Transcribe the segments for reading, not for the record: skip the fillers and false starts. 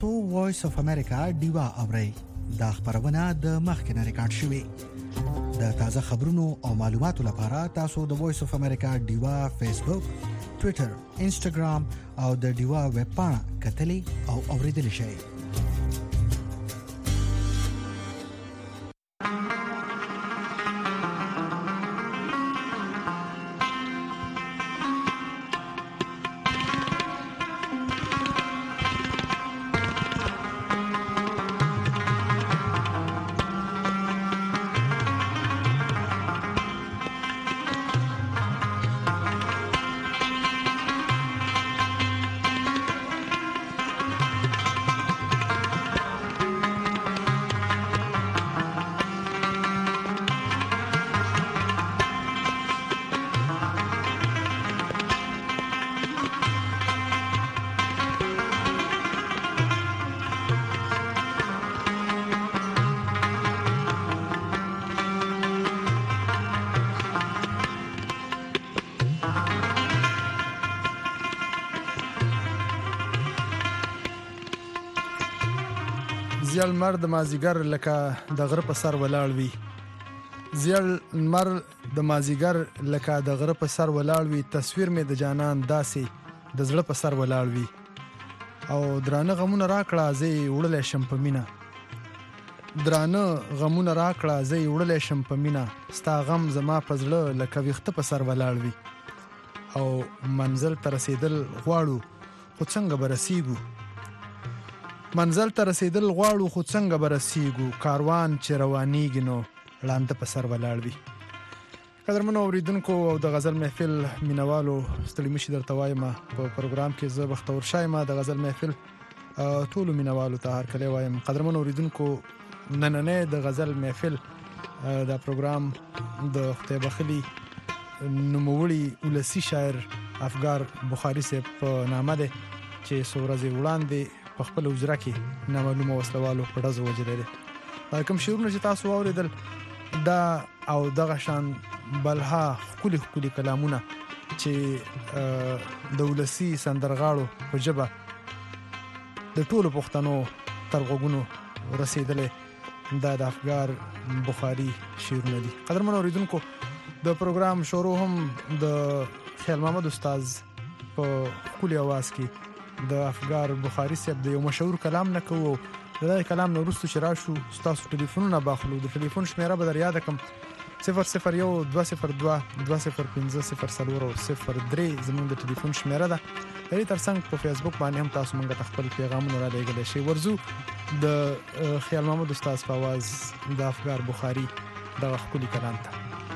تو وایس اف امریکا ډیوا اوري دا خبرونه د مخکنه ریکارډ شوې د تازه خبرونو او معلوماتو لپاره تاسو د وایس اف امریکا ډیوا فیسبوک ټوئیټر انسټاګرام او د ډیوا ویب پاڼه کتلې او اوریدل شئ. زیړ لمر د مازیګر لکه د غره په سر ولاړ وي. زیړ لمر د مازیګر لکه د غره په سر ولاړ وي. تصویر مې د جانان داسې د زړه په سر ولاړ وي. او درانه غمونه راکړه زه یې وړلی شم په مینه. درانه غمونه راکړه زه یې وړلی شم په مینه. ستا غم زما په زړه لکه ویښته په سر ولاړ وي. او منزل ته رسیدل غواړو خو څنګه به رسیږو. منزل ته رسیدل غواړو خو څنګه به رسیږو. کاروان چې روانیږي نو ړانده په سر ولاړ وي. قدرمنو اوریدونکو او د غزل محفل مینوالو ستړي مشي درته وایم په پروګرام کې زه بختور شایم. د غزل محفل ټولو مینوالو ته هرکلی وایم. قدرمنو اوریدونکو نننی د غزل محفل دا پروګرام د خدای بخلي نوموړي ولسي شاعر افګار بخاري صاحب په نامه دی چې څو ورځې وړاندې په خپل اجرا کې نامعلومه وسلوالو په ډزو وجلې دي. کوم شعرونه چې تاسو واوریدل دا او دغه شان بلها خولي کلامونه چې د ولسي سندرغاړو په ژبه د ټولو پښتنو تر غوږونو رسیدلې دا د افګار بخاري شعرونه دي. قدرمن اوریدونکو د پروګرام شروع هم د خیال محمد استاد په خولي आवाज کې د افګار بخاري صاحب د یو مشهور کلام نه کوو. د کلام نه وروسته چې راشو ستاسو ټلیفونونه باخلو. د ټلیفون شمیره به در یاد کړم 001 202 205 0 03 زموږ د ټلیفون شمیره ده. د دې ترڅنګ په فیسبوک باندې هم تاسو موږ ته خپل پیغامونه را لېږلی شئ. ورځو د خیال محمد استاد په आवाज د افګار بخاري دغه ښکلي کلام ته.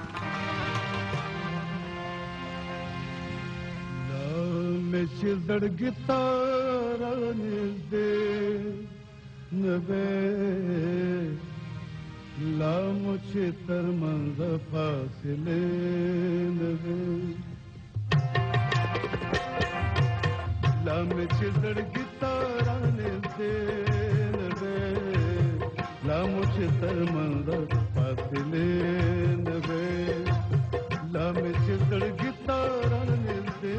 چې زړګي تارا نږدې نوې لا مو چې تر منځ فاصلې نوې لا مې چې زړګي تارا نږدې نوې لا مو چې تر منځ فاصلې نوې لا مې چې زړګي تارا نږدې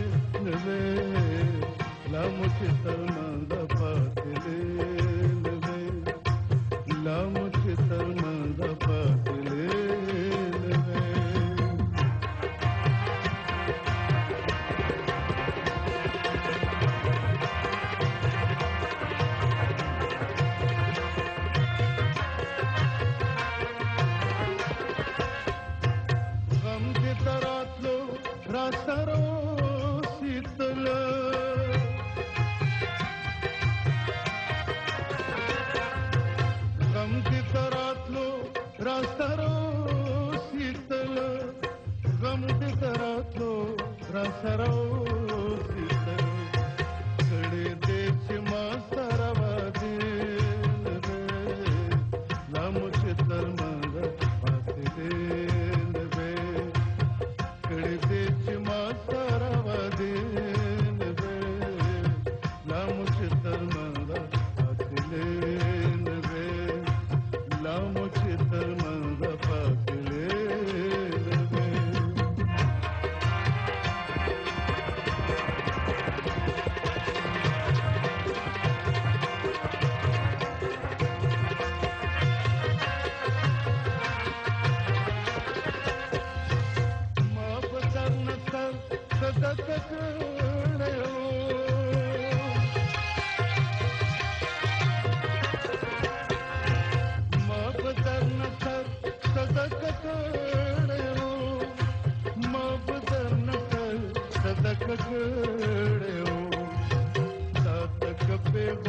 لا مجھے ترمندہ فاصلے لگے لا مجھے ترمندہ فاصلے لگے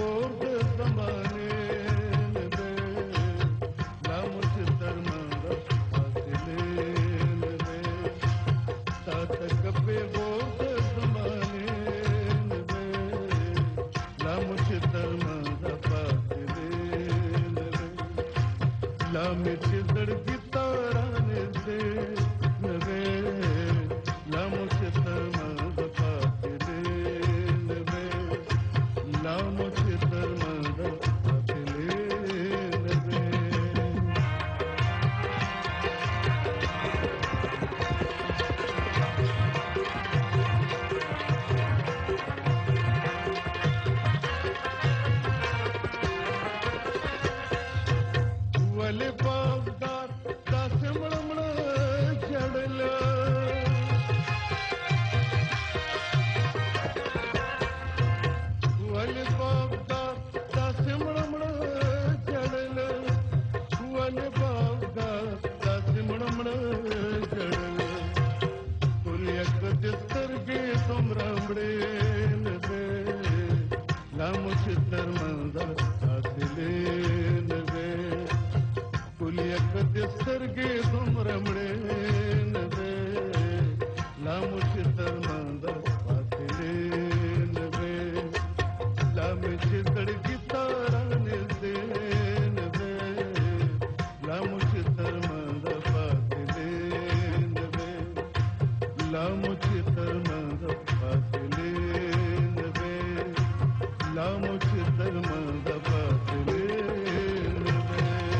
بور د زمانه نه لا مچ درمند فاصله نه تا تک په بور د زمانه نه لا مچ درمند فاصله نه لا مچ زړګي تارانه دې نه لا مچ درمند فاصله لا مچ درمند فاصله ولې باغدار داسې مړمړ جړل ولې باغدار داسې مړمړ جړل ولې باغدار داسې مړمړ جړل ټول یک د سترګې څومره مړې نه ده لا مچ درمند فاصله نه ده ټول یک د سترګې څومره مړې نه ده لا مچ درمند فاصله نه ده لا مچ زړګي تارانه دې نه ده لا مچ درمند فاصله نه ده لا مچ درمند فاصله نه ده لا مچ درمند فاصله نه ده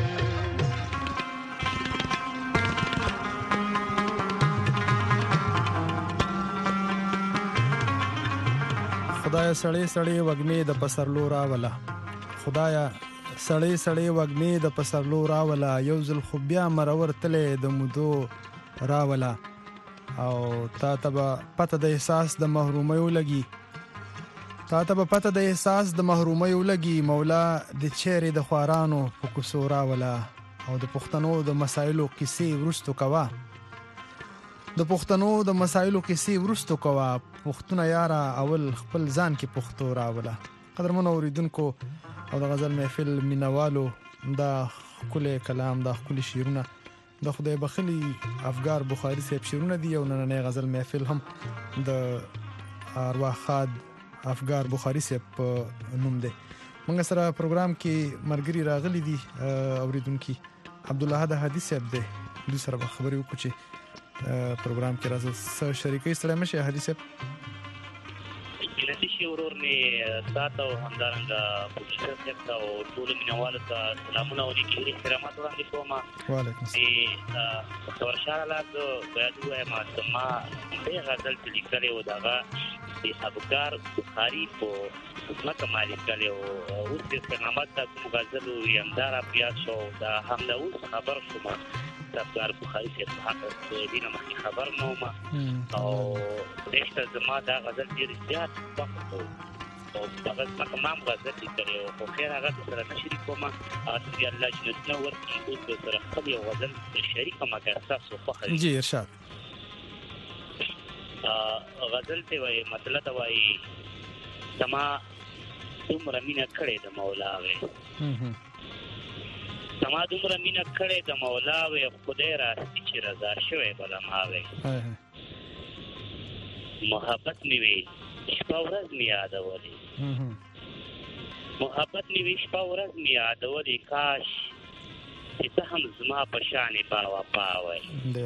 خدایا سړی سړی وږمې د پسرلو راوله خدایا سړی سړی وږمې د پسرلو راوله یو ځل خو بیا مرور تلې د مودو راوله او تا ته به پته د احساس د محرومیو لګي تا ته به پته د احساس د محرومیو لګي مولا د چیرې د خوارانو په کوڅو راوله او د پښتنو د مسایلو کیسې وروستو کوه د پښتنو د مسایلو کیسې وروستو کوه پښتونه یاره اول خپل ځان کې پښتو راوله. قدرمنو اوریدونکو او د غزل محفل مینوالو دا ښکلی کلام دا ښکلي شعرونه د خدای بخلي افګار بخاري صاحب شعرونه دي او نننی غزل محفل هم د ارواح خاد افګار بخاري صاحب نوم دی. موږ سره پروګرام کې مرګري راغلي دي اوریدونکي عبدالله حدیث صاحب دی دوی سره به خبرې وکړو چې پروګرام کې راځي سره شریکي سره مشه حدیث صاحب کله چې ورور می ساتو همدارنګه پولیسو ته او ټول مینوالو ته سلامونه ولیکي احترامات وړاندې کوم. وعلیکم السلام. ورشاله لا د بیا ما سما به غزل لیکلې و داغه د افګار بخاري په خدمت مالک کړي او اوس د سلامت د غزل یمدار بیا شو دا هم دا اوس خبر شوم افګار بخاري څخه حق دینه مخکې خبر نو ما او دغه زما دا غزل ډیر زیات وخت او هغه څنګه ما غزل لیکلې او خیر هغه سره نشری کوم اصلي الله جل نو ورته اوس سره خپل یو غزل شریک ما که احساس او فخر جی ارشاد غزل ته وای مطلب وای سما دومره مینه کړې د مولا وې سما دومره مینه کړې د مولا وې خدای راستي چې رضا شوی بل ما وې محبت نیوي شپه ورځ می یادولې محبت نیوي شپه ورځ می یادولې کاش چې ته هم زما په شانې باوا پاوې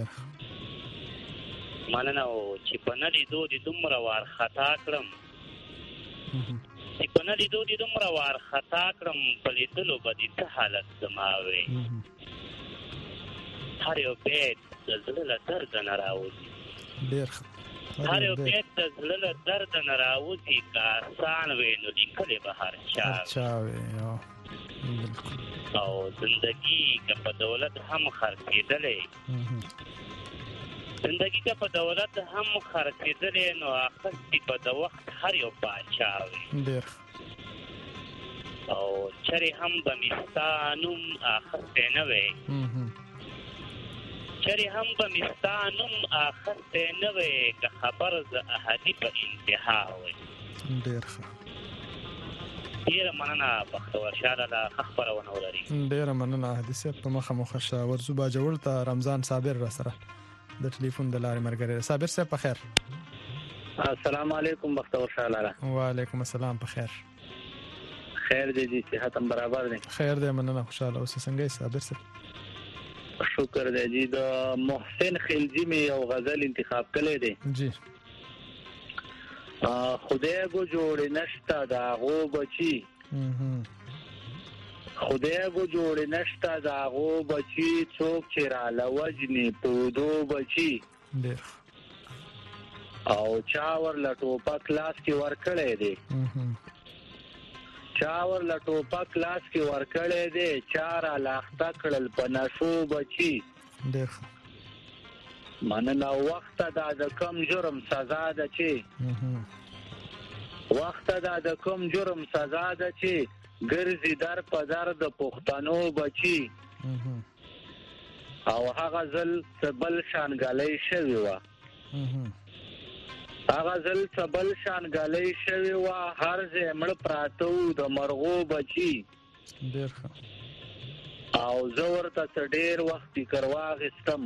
مننه او چې په نړۍ دوی دومره وار خطا کړم چې په نړۍ دوی دومره وار خطا کړم په لیدلو به دې څه حالت زما وې هر یو بیت د زړه له درده نه راوځي هر یو بیت د زړه له درده نه راوځي که آسان وې نو لیکلی به هر چا وې او زندګي که په دولت هم خرڅېدلی زندگی که په دولت هم خرڅېدلې نو اخستې به د وخت هر یو باچا وي او چرې هم به مې ستا نوم اخستی نه وی چرې هم به مې ستا نوم اخستی نه وی که خبر زه احدي په انتها وی ډیره مننه بختور شاله لا خبرونه ولري. ډیره مننه حدیثه په مخه مخشه ورزو باجوړ ته رمضان صابر را سره د ټلیفون د لارې مرګره. صابر صاحب په خیر. السلام علیکم بختور شاله. وعلیکم السلام په خیر. خیر دې صحت هم برابر دی. خیر دې مننه خوشاله اوسې. څنګه یې صابر صاحب؟ شکر دې جی. د محسن خلجی می یو غزل انتخاب کړی دی. جی. خدای گو جوړ نشتا دا غو بچی. خدای گو جوړ نشتا دا غو بچی څوک چې را لوجنی پودو بچی. ډیر. او چاور لټوپا کلاس کې ور کړی دی. چاور لټوپا کلاس کې ور کړی دی. چارا لاخته کړل پناشو بچی. ډیر. مننه وخت د کم جرم سزا ده چې وخت د کم جرم سزا ده چې ګرځي در په در د پښتنو بچي. او هغه ځل سبل شانګلې شوی و. هغه ځل سبل شانګلې شوی و. هر ځای مړ پراتو د مرغو بچي. ډیر. او زور ته ډیر وخت کرواغستم.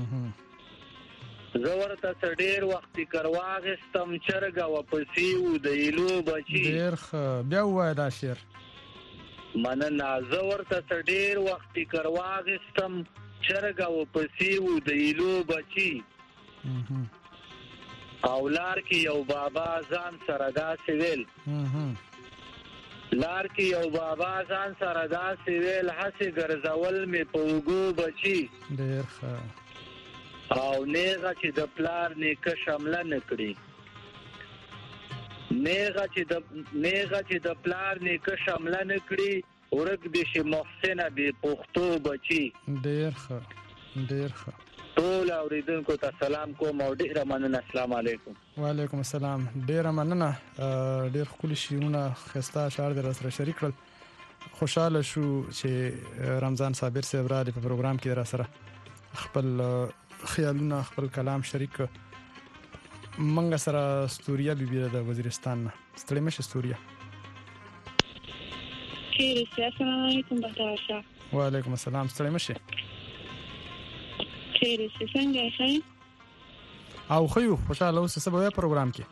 زور ته ډیر وخت کرواغستم. چرګه و پسیو د ایلو بچي. ډیر بیا وای دا شعر. مننه. زور ته ډیر وخت کرواغستم. چرګه و پسیو د ایلو بچي. او لار کې یو بابا ځان سره داسې ویل. لار کې یو بابا ځان سره داسې ویل. هسې ګرځول مې په اوږو بچي. ډیر ښه. او نیغه چې د پلار نیکه شمله نکړي. نیغه چې د پلار نیکه شمله نکړي. ورک دې شي محسنه بې پښتو بچي. ډیر ښه. ډیر ښه. ټول اوریدونکو ته سلام کوم او ډیره مننه. السلام علیکم. وعلیکم السلام. ډیره مننه. ډیر خولي شیرونه خسته اشعار در سره شریک کړل. خوشاله شو چې رمضان صابر صاحب را په پروګرام کې را سره خپل خیالونه خپل کلام شریک. منګه سره استوریا بیبي د وزیرستان. ستړي مشه استوریا. خیر. السلام علیکم بختاورشا. وعلیکم السلام. ستړي مشه. خیر. څنګه یې؟ او خو خوشاله اوسه. سبا په پروګرام کې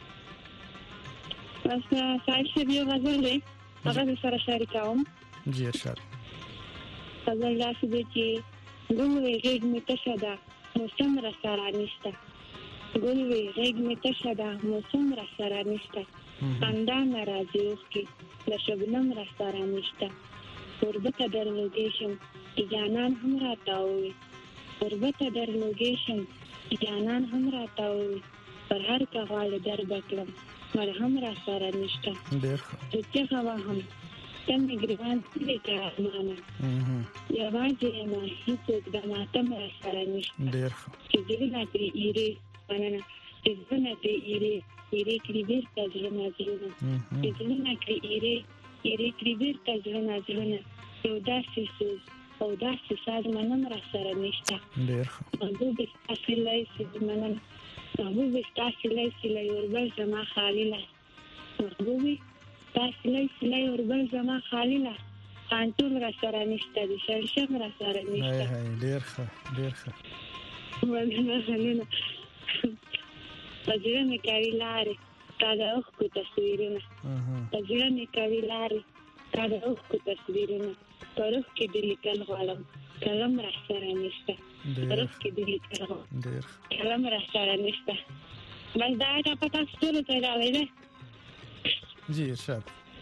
بس سایشه بیا غزل دی. هغه سره شریکوم. جی ارشاد. غزل داسې دی چې ګلوي غېږ مې تشه ده موسم را سره نشته. ګلوي غېږ مې تشه ده موسم را سره نشته. خندا ناراضي اوښکې د شبنم را سره نشته. قربته درلوږی شم جانان هم راته ووي. قربته درلوږی شم جانان هم راته ووي. پر هر که غواړې در به کړم مرهم را سره نشته. ډېر ښه. چې چغه وهم ته مې ګران کړې که ارمانه. یوازې یم هېڅوک د ماتم را سره نشته. ډېر ښه. چې زړونه ترې ایرې مننه چې زړونه ترې ایرې کړي بېرته زړونه چې زړونه کړي ایرې کړي بېرته زړونه یو داسې سوز او داسې ساز منم را سره نشته. ډېر ښه. محبوب ستاسې لیسې مننه محبوب ستاسې لیسې لی اوربل زما خالي لاس. محبوب ستاسې لیسې لی اوربل زما خالي لاس. خانټول را سره نشته د شړشم را سره نشته. ډېر ښه. ډېر ښه. مننه. په زړه مې کوي لارې تا د اوښکو تصویرونه. په زړه مې کوي لارې تا د اوښکو تصویرونه. په روح کې دې لیکل غواړم قلم را سره نشته. په روح کې دې لیکل غواړم قلم را سره نشته. بس دا ایته په تاسو ټولو ته راغلی دی. جی ارشاد.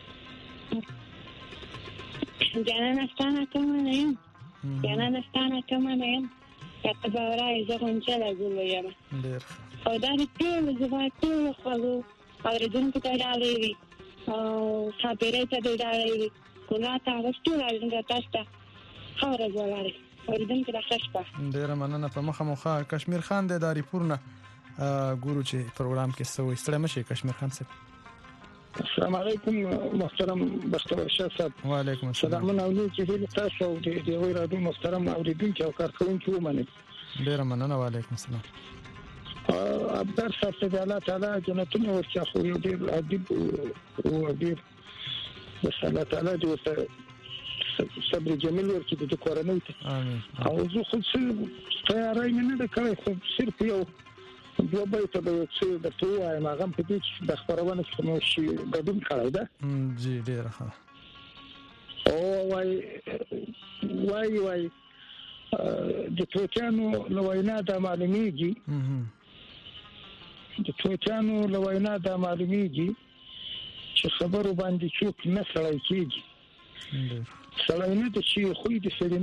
جانانه ستانه کمه نه یم. جانانه ستانه کمه نه یم. که ته به ورایې زه غونچله ګل یم. ډېر ښه. او دا د ټولو زما ټولو خوږو اورېدونکو ته ډالۍ وي او ښاپېرۍ ته دې ډالۍ وي. ګناه ته هغه ټول اورېدونکو تاسو ته ښه ورځ ولرئ. اورېدونکو ته ښه شپه. ډېره مننه. په مخه مو ښه. کشمیر خان دی د اریپور نه ګورو چې پروګرام کې څه وایي. ستړی مه شئ کشمیر خان صاحب. السلام علیکم محترم بختور شاه صاحب. وعلیکم السلام. سلامونه او چې دې تاسو او دې رادیو محترم اوریدونکو او کارکونکو ومنئ. ډېره مننه. وعلیکم السلام. ابدار صاحب ته الله تعالی جنتونه ورکړي. خو یو ډېر ادیب او ډېر بس الله تعالی دې ورته صبر جمیل ورکړي د کورنۍ ته امين او زه خو څه تیاری مې نه ده کړې خو صرف یو دوه بیته به یو څه درته ووایم هغه په دې چې د خپرونه کې مو شي ګډون کړی ده جی ډېره ښه او وای د توتیانو له وینا دا معلومیږي چې خبرو باندې څوک نه سړی کېږي سړی نه د چې خوی د سړی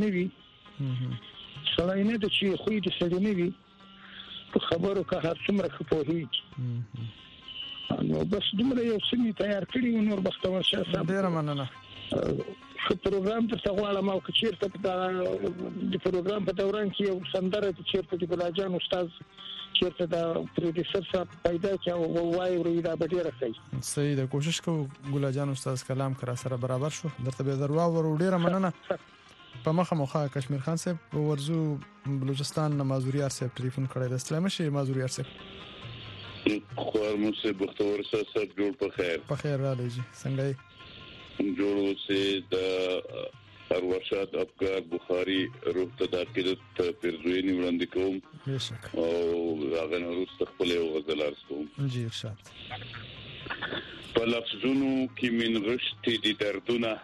نه وي په خبرو که هر څومره ښه پوهېږي نو بس دومره یو څه مې تیار کړي و نور بختور شاه صاحب ډېره مننه ښه پروګرام درته غواړم او که چېرته د پروګرام په دوران کې یو سندره چې چېرته د ګلاجان استاد چېرته د پروډیوسر صاحب پیدا کړي او ووایي دا به ډېره ښه صحیح ده کوشش کوو ګلاجان استاد کلام کرا سره برابر شو درته به ضرور ورو ډېره مننه په مخه مخه کشمیر خان صاحب ورزو بلوچستان مازوریار صاحب ټلیفون کړی د اسلام شي مازوریار صاحب خوار مو سے بختور صاحب جوړ په خیر را لږی څنګه جوړو سے د ارواحات افکار بخاری روح تداخلت پرزوینی وړاندې کوم بهشکه او هغه نورست خپل یو غزل ارز کوم جی ارشاد په لفظونو کې من غشتي دي دردونه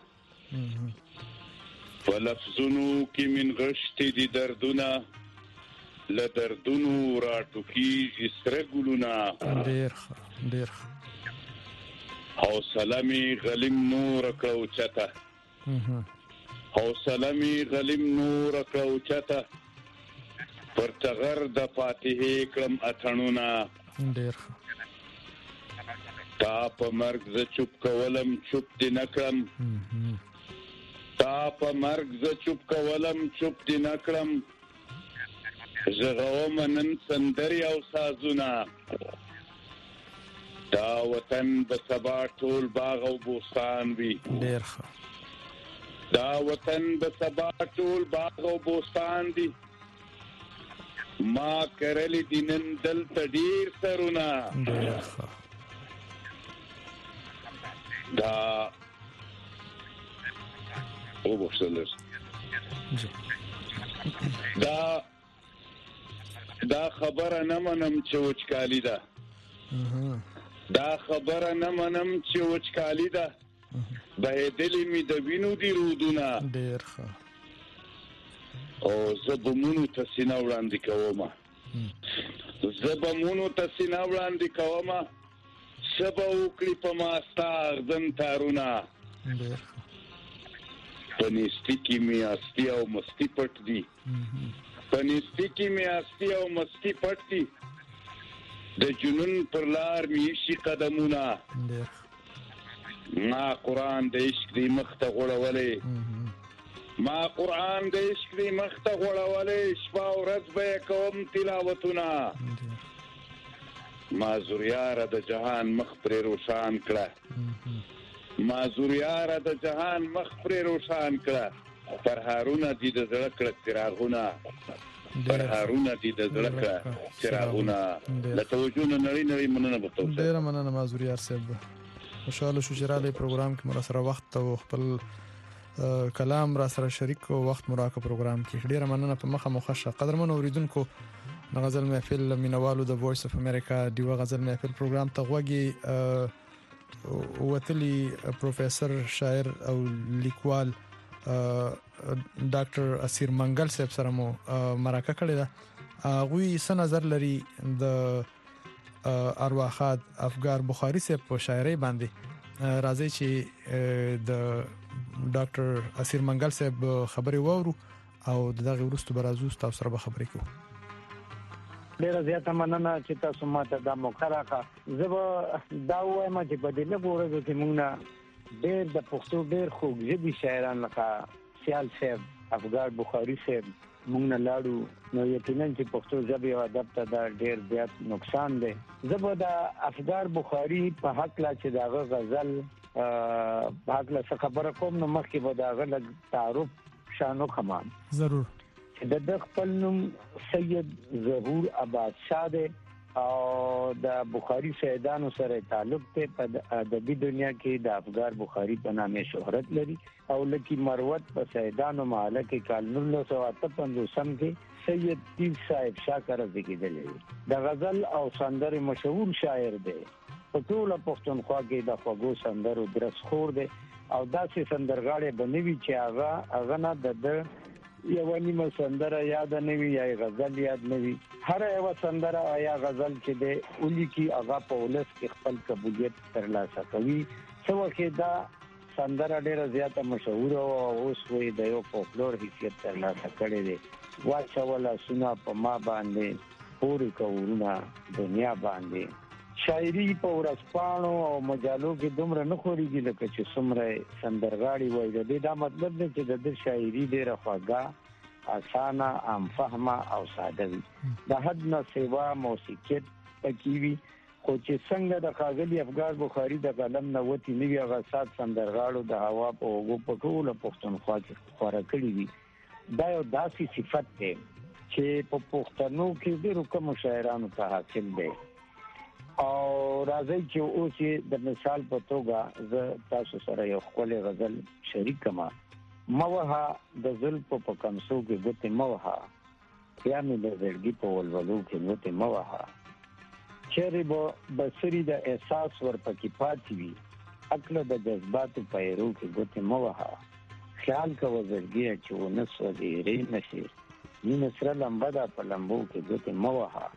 لدردونو راټوکیږي سره ګلونه ډېر حوصله مې غلیم نور کړه اوچته پر ټغر د فاتحې کړم اتڼونه تا په مرګ زه چوپ کولم چوپ دې نه کړم زغوم نن سندري او سازونه دا وطن به سبا ټول باغ او بوستان وي ما کرلی دینن دلته ډیر سرونه دا او بوشلس دا خبره نه منم چې وچکالی ده بهدلی می د وینو دی رودونه ډیر ښه او زبمونو تسینه وړاندې کومه سبا وکړي په ماستا اغزن تارونه پنیستی کی می استی او مستی پټ دی د جنون پر لار می شي قدمونه ما قرآن د عشق دی مخته غوړولې شپه او ورځ به کوم تلاوتونه ما زوریاره د جهان مخ پر روشان کړه پر هارونه دي د زړه کړه څراغونه د توجه نړۍ مننه بتو ډیره مننه مازوریار صاحب خوشاله شو چې را لې پروګرام کې مر سره وخت او خپل کلام را سره شریک او وخت مراقبه پروګرام کې ډیره مننه په مخه مخشه قدرمن اوریدونکو غزل محفل مینوالو د وایس اف امریکا دیو غزل محفل پروګرام ته غوږی وتلی پروفیسور شاعر او لیکوال ډاکټر اسیر منګل صاحب سره مو مرکه کړې ده غوی څه نظر لري د ارواحات افګار بخاری صاحب په شاعرۍ باندې راځي چې د ډاکټر اسیر منګل صاحب خبري وورو او دغه ورستو برازو تاسو سره به خبرې کوو ډیره زیاته مننه چې تاسو ماته دا موقع راکړه زه به دا وایم چې په دې لږ ورځو کې موږ ډېر د پښتو ډېر خوږژبي شاعران لکه سیال صاحب افګار بخاری صاحب موږ نه لاړو نو یقینا چې پښتو ژبې او ادب ته دا ډېر زیات نقصان دی زه به د افګار بخاری په حق لا چې داغه غزل په حق لا خبره کوم نو مخکې به داغه لږ تعارف شانو خمان ضرور د خپل نوم سید ظهور آباد شاه دی او د بخاری سیدانو سره تعلق ته په ادبي دنیا کې د افغار بخاری په نامه شهرت لري او لکی مروت په سیدانو محله کې کال 1958 کې سید پیر صاحب شاکر زګیدل د غزل او سندرې مشهور شاعر دی په ټول پښتونخوا کې د خوږو سندرو درس خور دی او داسې سندرغاړي بنوي چې هغه نه د یو نیمه سندره یاد نه وي یا غزل یاد نه وي هر یو سندره یا غزل چې د اولی کی هغه په ولس کې خپل قبولیت ترلاسه کوي څو کې دا سندره ډیره زیاته مشهور او اوس وې د یو فولکلور حیثیت ترلاسه کړي دي واچولا سنا په ما باندې پوری کورونه دنیا باندې شاعری په ورسپانو او مجالو کې دومره نه خوريږي لکه چې څومره سندرغاړي وایي د دې دا مطلب دی چې د شاعری ډیره خوږه اسانه عام فهمه او ساده وي د حد نه سیوا موسیقیت پکې وي خو چې څنګه د قاغلی افغان بخاری د قلم نه وتی نیوی غسات سندرغاړو د هوا په وګو په ټول پښتونخوا کې خورا کړی دي دا یو داسې صفت دی چې په پښتنو کې ډیرو کوم شاعرانو ته حاصل دی او راځي چې اوس د مثال په توګه زه تاسو سره یو خپل غزل شریک کما موها د زلف په کمسو کې ګوتې موها یا مې د زړګي په ولولو کې ګوتې موها چیرې به بصری د احساس ورپکې پاتې وي عقل د جذباتو پیرو کې ګوتې موها خیال کا وزرګي چې ونس وزیرې نشي مين سره لمبا د په لمبو کې ګوتې موها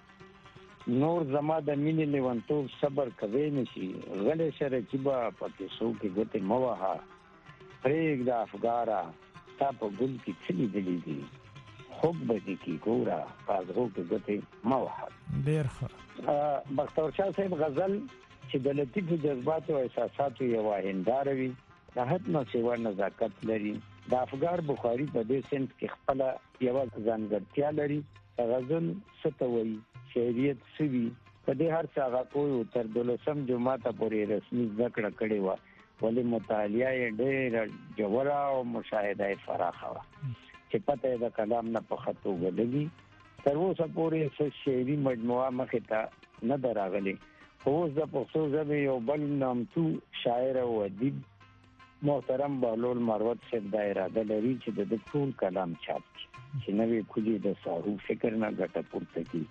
نور زما د مینې لیونتوب صبر کوي نشي غلې سره چې با پکې سو کې ګوتې موها پرېګ د افغارا تا په ګل کې چلی دلی دي خوب به کی ګورا پازغو کې ګوتې موها ډیر ښه بختور شاه صاحب غزل چې د لطیف جذبات او احساسات یو هنداره وي د حد نه سیوا نزاکت لري د افغار بخاری په دې سنت کې خپل یو ځانګړتیا لري غزل ستوي شعریت سوي په دې هر څه هغه کوی تر 12 جمعه پورې رسمي ذکر کړي و ولې مطالعه ډېر جوړه او مشاهده فراخه و چې پته د کلام نه په خطو غلګي تر اوسه پورې څه شعري مجموعه مخه ته نه دراغلي اوس د پښتو ژبې یو بل نامتو شاعر او ادیب محترم بهلول مروت صاحب د اراده لري چې د ټول کلام چاپ کړي چې نوې کلی د ساحو فکر نه ګټه پورته کی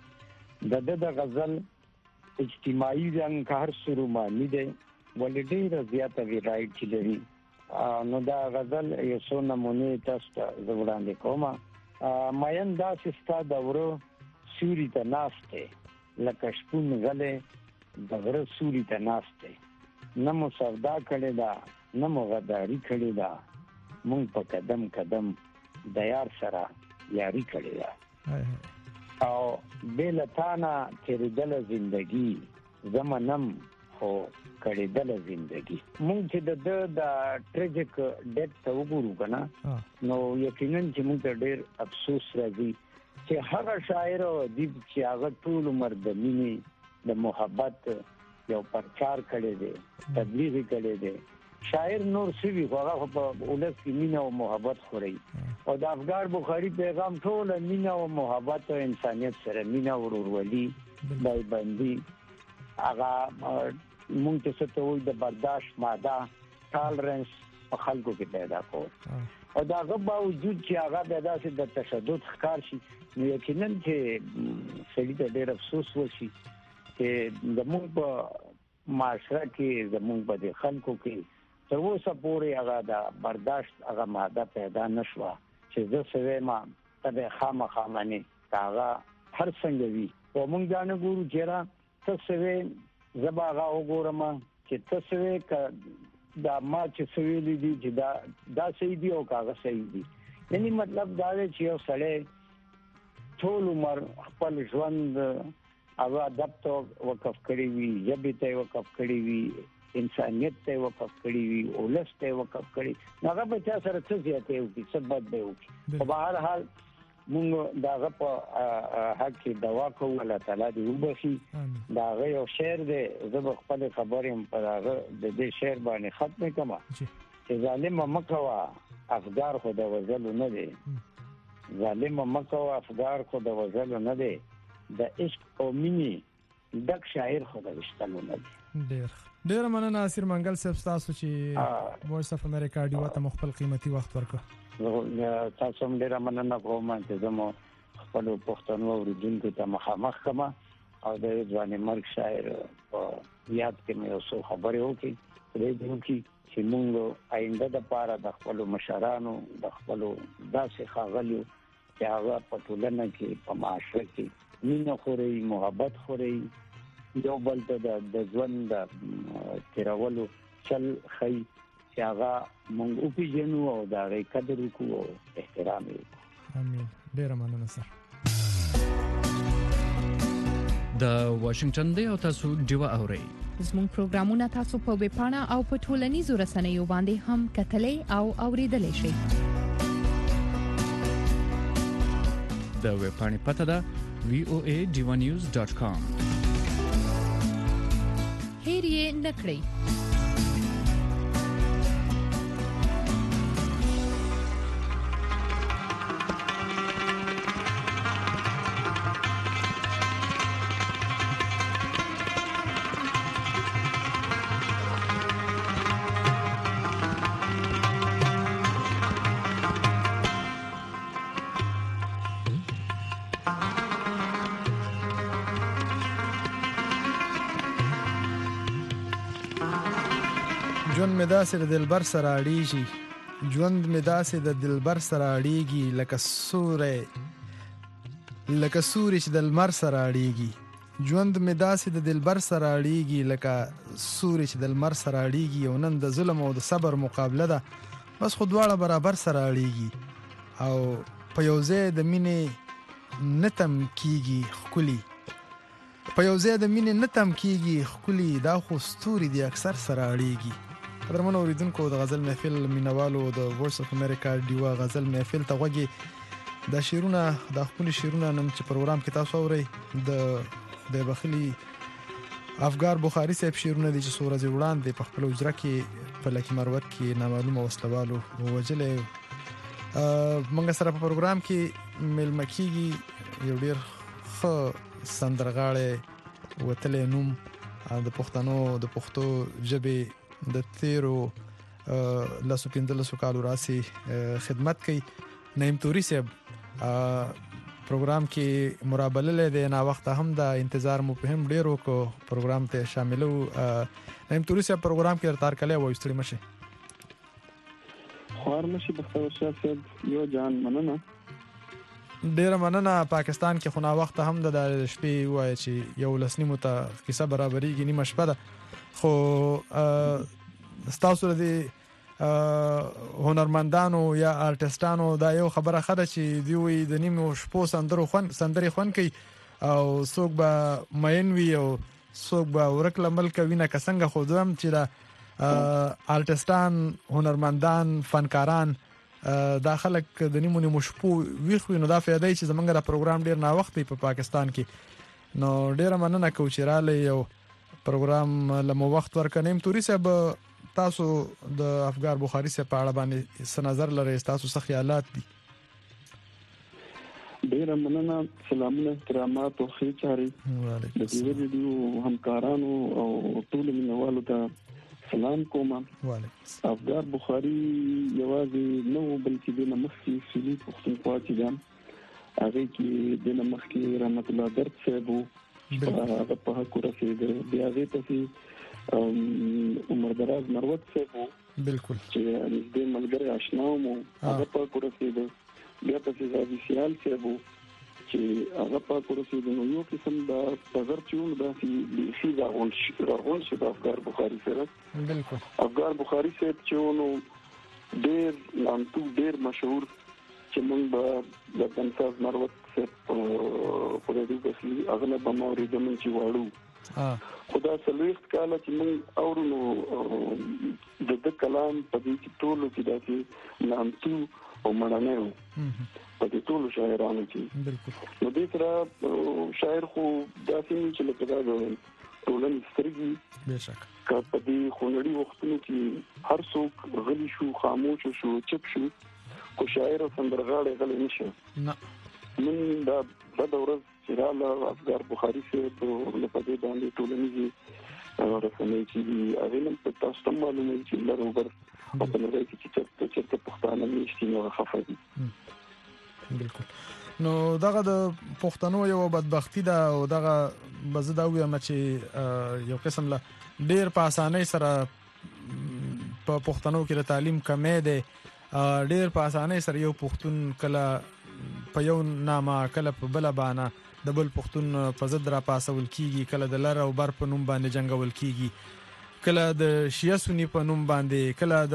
د غزل اجتماعي رنګ هر سرومانی دی ولې ډېر زیاته ویرایټي لري نو دا غزل یو څو نمونه تاسو ته وړاندې کوم ماین دا سستا د ورو سوري ته ناشته لکه شپون غلې د غره سوري ته ناشته نمو سودا کړي دا نمو غداری کړي دا مونږ په قدم قدم د یار سره یاري کړي دا او بلتانا تیردل زندگی زمانم خو کړیدل زندگی مونږ چې د ټریجیک ډیت ته وګورو کنه نو یقینا چې مونږ ډېر افسوس راځي چې هغه شاعر او ادیب چې هغه ټول عمر د مینې د محبت یو پرچار کړی دی تبلیغ کړی دی شاعر نور سوي هغه په ولس کې مینا او محبت خوري او د افغان بخاری پیغام ټول مینا او محبت او انسانيت سره مینا او ورورولي دای باندې هغه مونږ ته څه وایي د برداشت ماده ټالرنس په خلکو کې پیدا کول او دا غو باوجود چې هغه پیدا شي د تشدد ښکار شي نو یقینا چې سړي ته ډېر افسوس وشي چې زموږ په معاشره کې زموږ په خلکو کې تر اوسه پورې هغه د برداشت هغه ماده پیدا نشوه چې زه سوي ما ته خامخا معنی هغه هر څنګه وي او موږ ځان ګورو چې ته سوي زباغه وګورم چې ته سوي ک دا ما چې سوي دي چې دا صحیح دی او کاغه صحیح دي یعنی مطلب دا دی چې یو سړی ټول عمر خپل ژوند هغه ادب ته وقف کړی وي ژبې ته وقف کړی وي انسانيت ته وقف کړی وي اولس ته وقف کړی هغه په چا سره څه زیاته وي څه بد دی او په هر حال موږ داغه په حق کې دوا کوو الله تعالی دې وبخي داغه یو شعر دی زه خپل خبرې په داغه د دې شعر باندې ختم کما چې ظالم مکوا افغار خو د وزل نه دی ظالم مکوا افغار خو د وزل نه دی د عشق او مینې دک شاعر خو د وشتلو نه دی. ډیر مننه ناصر منګل صاحب تاسو چې وایس اف امریکا ډیوا ته خپل قیمتي وخت ورکړ. تاسو هم ډیر مننه کوم چې زمو خپل پښتنو اوریدونکو ته مخامخ کما او د ځواني مرګ شاعر په یاد کې مې اوسه خبرې وکړي چې موږ آینده د پاره د خپل مشرانو د خپل داسې خاغلیو چې هغه په ټولنه کې په معاشره کې مینه خوري محبت خوري یو بل ته د ژوند د تیرولو چل خي چې هغه موږ او پیژنو او دا غي قدر وکړو او احترام وکړو. امين. ډیر مننه سر. د واشنگټن دی او تاسو ډیوا اورئ. زموږ پروګرامونه تاسو په ویب پاڼه او په ټولنیزو رسنیو باندې هم کتلې او اوریدلای شئ. د ویب پاڼې پته ده voadivanews.com. هیر یې نکړئ. ژوند مې داسې د دلبر سره اړیږي ژوند مې داسې د دلبر سره اړیږي لکه سوري چې د لمر سره اړیږي ژوند مې داسې د دلبر سره اړیږي لکه سوري چې د لمر سره اړیږي او نن د ظلم او د صبر مقابله ده بس خو دواړه برابر سره اړیږي او په یو ځای د مینې نتم کیږي خکلی په یو ځای د مینې نتم کیږي خکلی دا خو ستوري دی اکثر سره اړیږي. قدرمنو اوریدونکو د غزل محفل مینوالو د وایس اف امریکا ډیوا غزل محفل ته غوږی د شیرونه د خپل شیرونه نن چې پروګرام کې تاسو اورئ د بخلی افغار بخاری صاحب شیرونه دي چې سورج وړاندې په خپل اجرا کې په لکی مروت کې نامعلومه وسلوالو وجلې موږ سره په پروګرام کې ملمکیږي یو ډیر ښه سندرغاړی وتلې نوم د پښتنو د پښتو ژبې د تیرو لاسو پنځلسو کالو راسي خدمت کوي. نعیم توري صاحب پروګرام کې مرابله لیدي نه وخت هم د انتظار مو په هم ډیرو کو پروګرام ته شاملو. نعیم توري صاحب پروګرام کې ارتار کله وایي ستړي مشه خور مشه بختور شاه صاحب یو جان مننه ډیر مننه. پاکستان کې خو نا وخت هم د شپې وایي چې یو لسنیمو ته کیسه برابرېږي نیمه شپه ده خو ستاسو د هنرمندانو یا آرټستانو دا یو خبره خده چې دوی د نیمو شپو سندري خون کوي او څوک به مین وي او څوک به ورکل ملک وینه کسنګ خو دوم چې دا آرټستان هنرمندان فنکاران دا خلک د نیمو شپو ویخ وینو دا فایده چې زمونږ دا پروګرام ډیر نا وخت په پاکستان کې نو ډیر مننه کوچراله یو پروګرام لمو وخت ورکنیم. توري صاحب تاسو د افغار بخاری صاحب په اړه باندې څه نظر لرئ تاسو څه خیالات دي؟ ډیر مننه سلامونه احترامات او خیر چاري د دې ویډیو همکارانو او ټول مینوالو ته سلام کوم. افغار بخاری یوازې نو بلکې د مخکې سلی پښتونخوا چې ځم هغه کې د مخکې رحمت الله درد صاحب هغه په حق ورسېد بیا دې ته عمر دراز مروت صاحب بالکل چې دې ملګری آشنا مو هغه په ورسېد بیا په ځای سیال صاحب چې هغه په ورسېد نو یو قسم دا بازار چون دا چې راغون شي د افغار بخاری سره بالکل افغار بخاری صاحب چې نو ډېر لانتو ډېر مشهور چې موږ د بنساز مروت صاحب په دې کې اغله په موري د من چې واړو خدا سلوخت کاله چې موږ اورونو د کلام په دې کې ټول کې داسې لانتو او مړانه په دې ټول شاعرانو کې بالکل نو دې سره شاعر خو داسې چې لکه دا ټولن سترګي بهشکه په دې خونړي وختونو کې هر څوک غلی شو خاموش شو چپ شو کو شاعر او سندرغاړي غلی نشه نه من دا ورځ چې رااله افغار بخاري سره په لپاره باندې ټولنیزي رسنۍ چې هغه نن په تاسو ته معلومه چې لروبر په نړۍ کې چې پښتانه نشي نو خفدي بالکل. نو دغه د پښتنو یو بدبختی ده او دغه بزدا ویم چې یو قسم له ډیر په اسانۍ سره په پښتنو کې د تعلیم کمې ده. ډیر په اسانۍ سره یو پښتون کله په یو نامه کله په بل باندې د بل پښتون په ضد را پاسول کیږي، کله د لر او بر په نوم باندې جنگول کیږي، کله د شیعه سنی په نوم باندې، کله د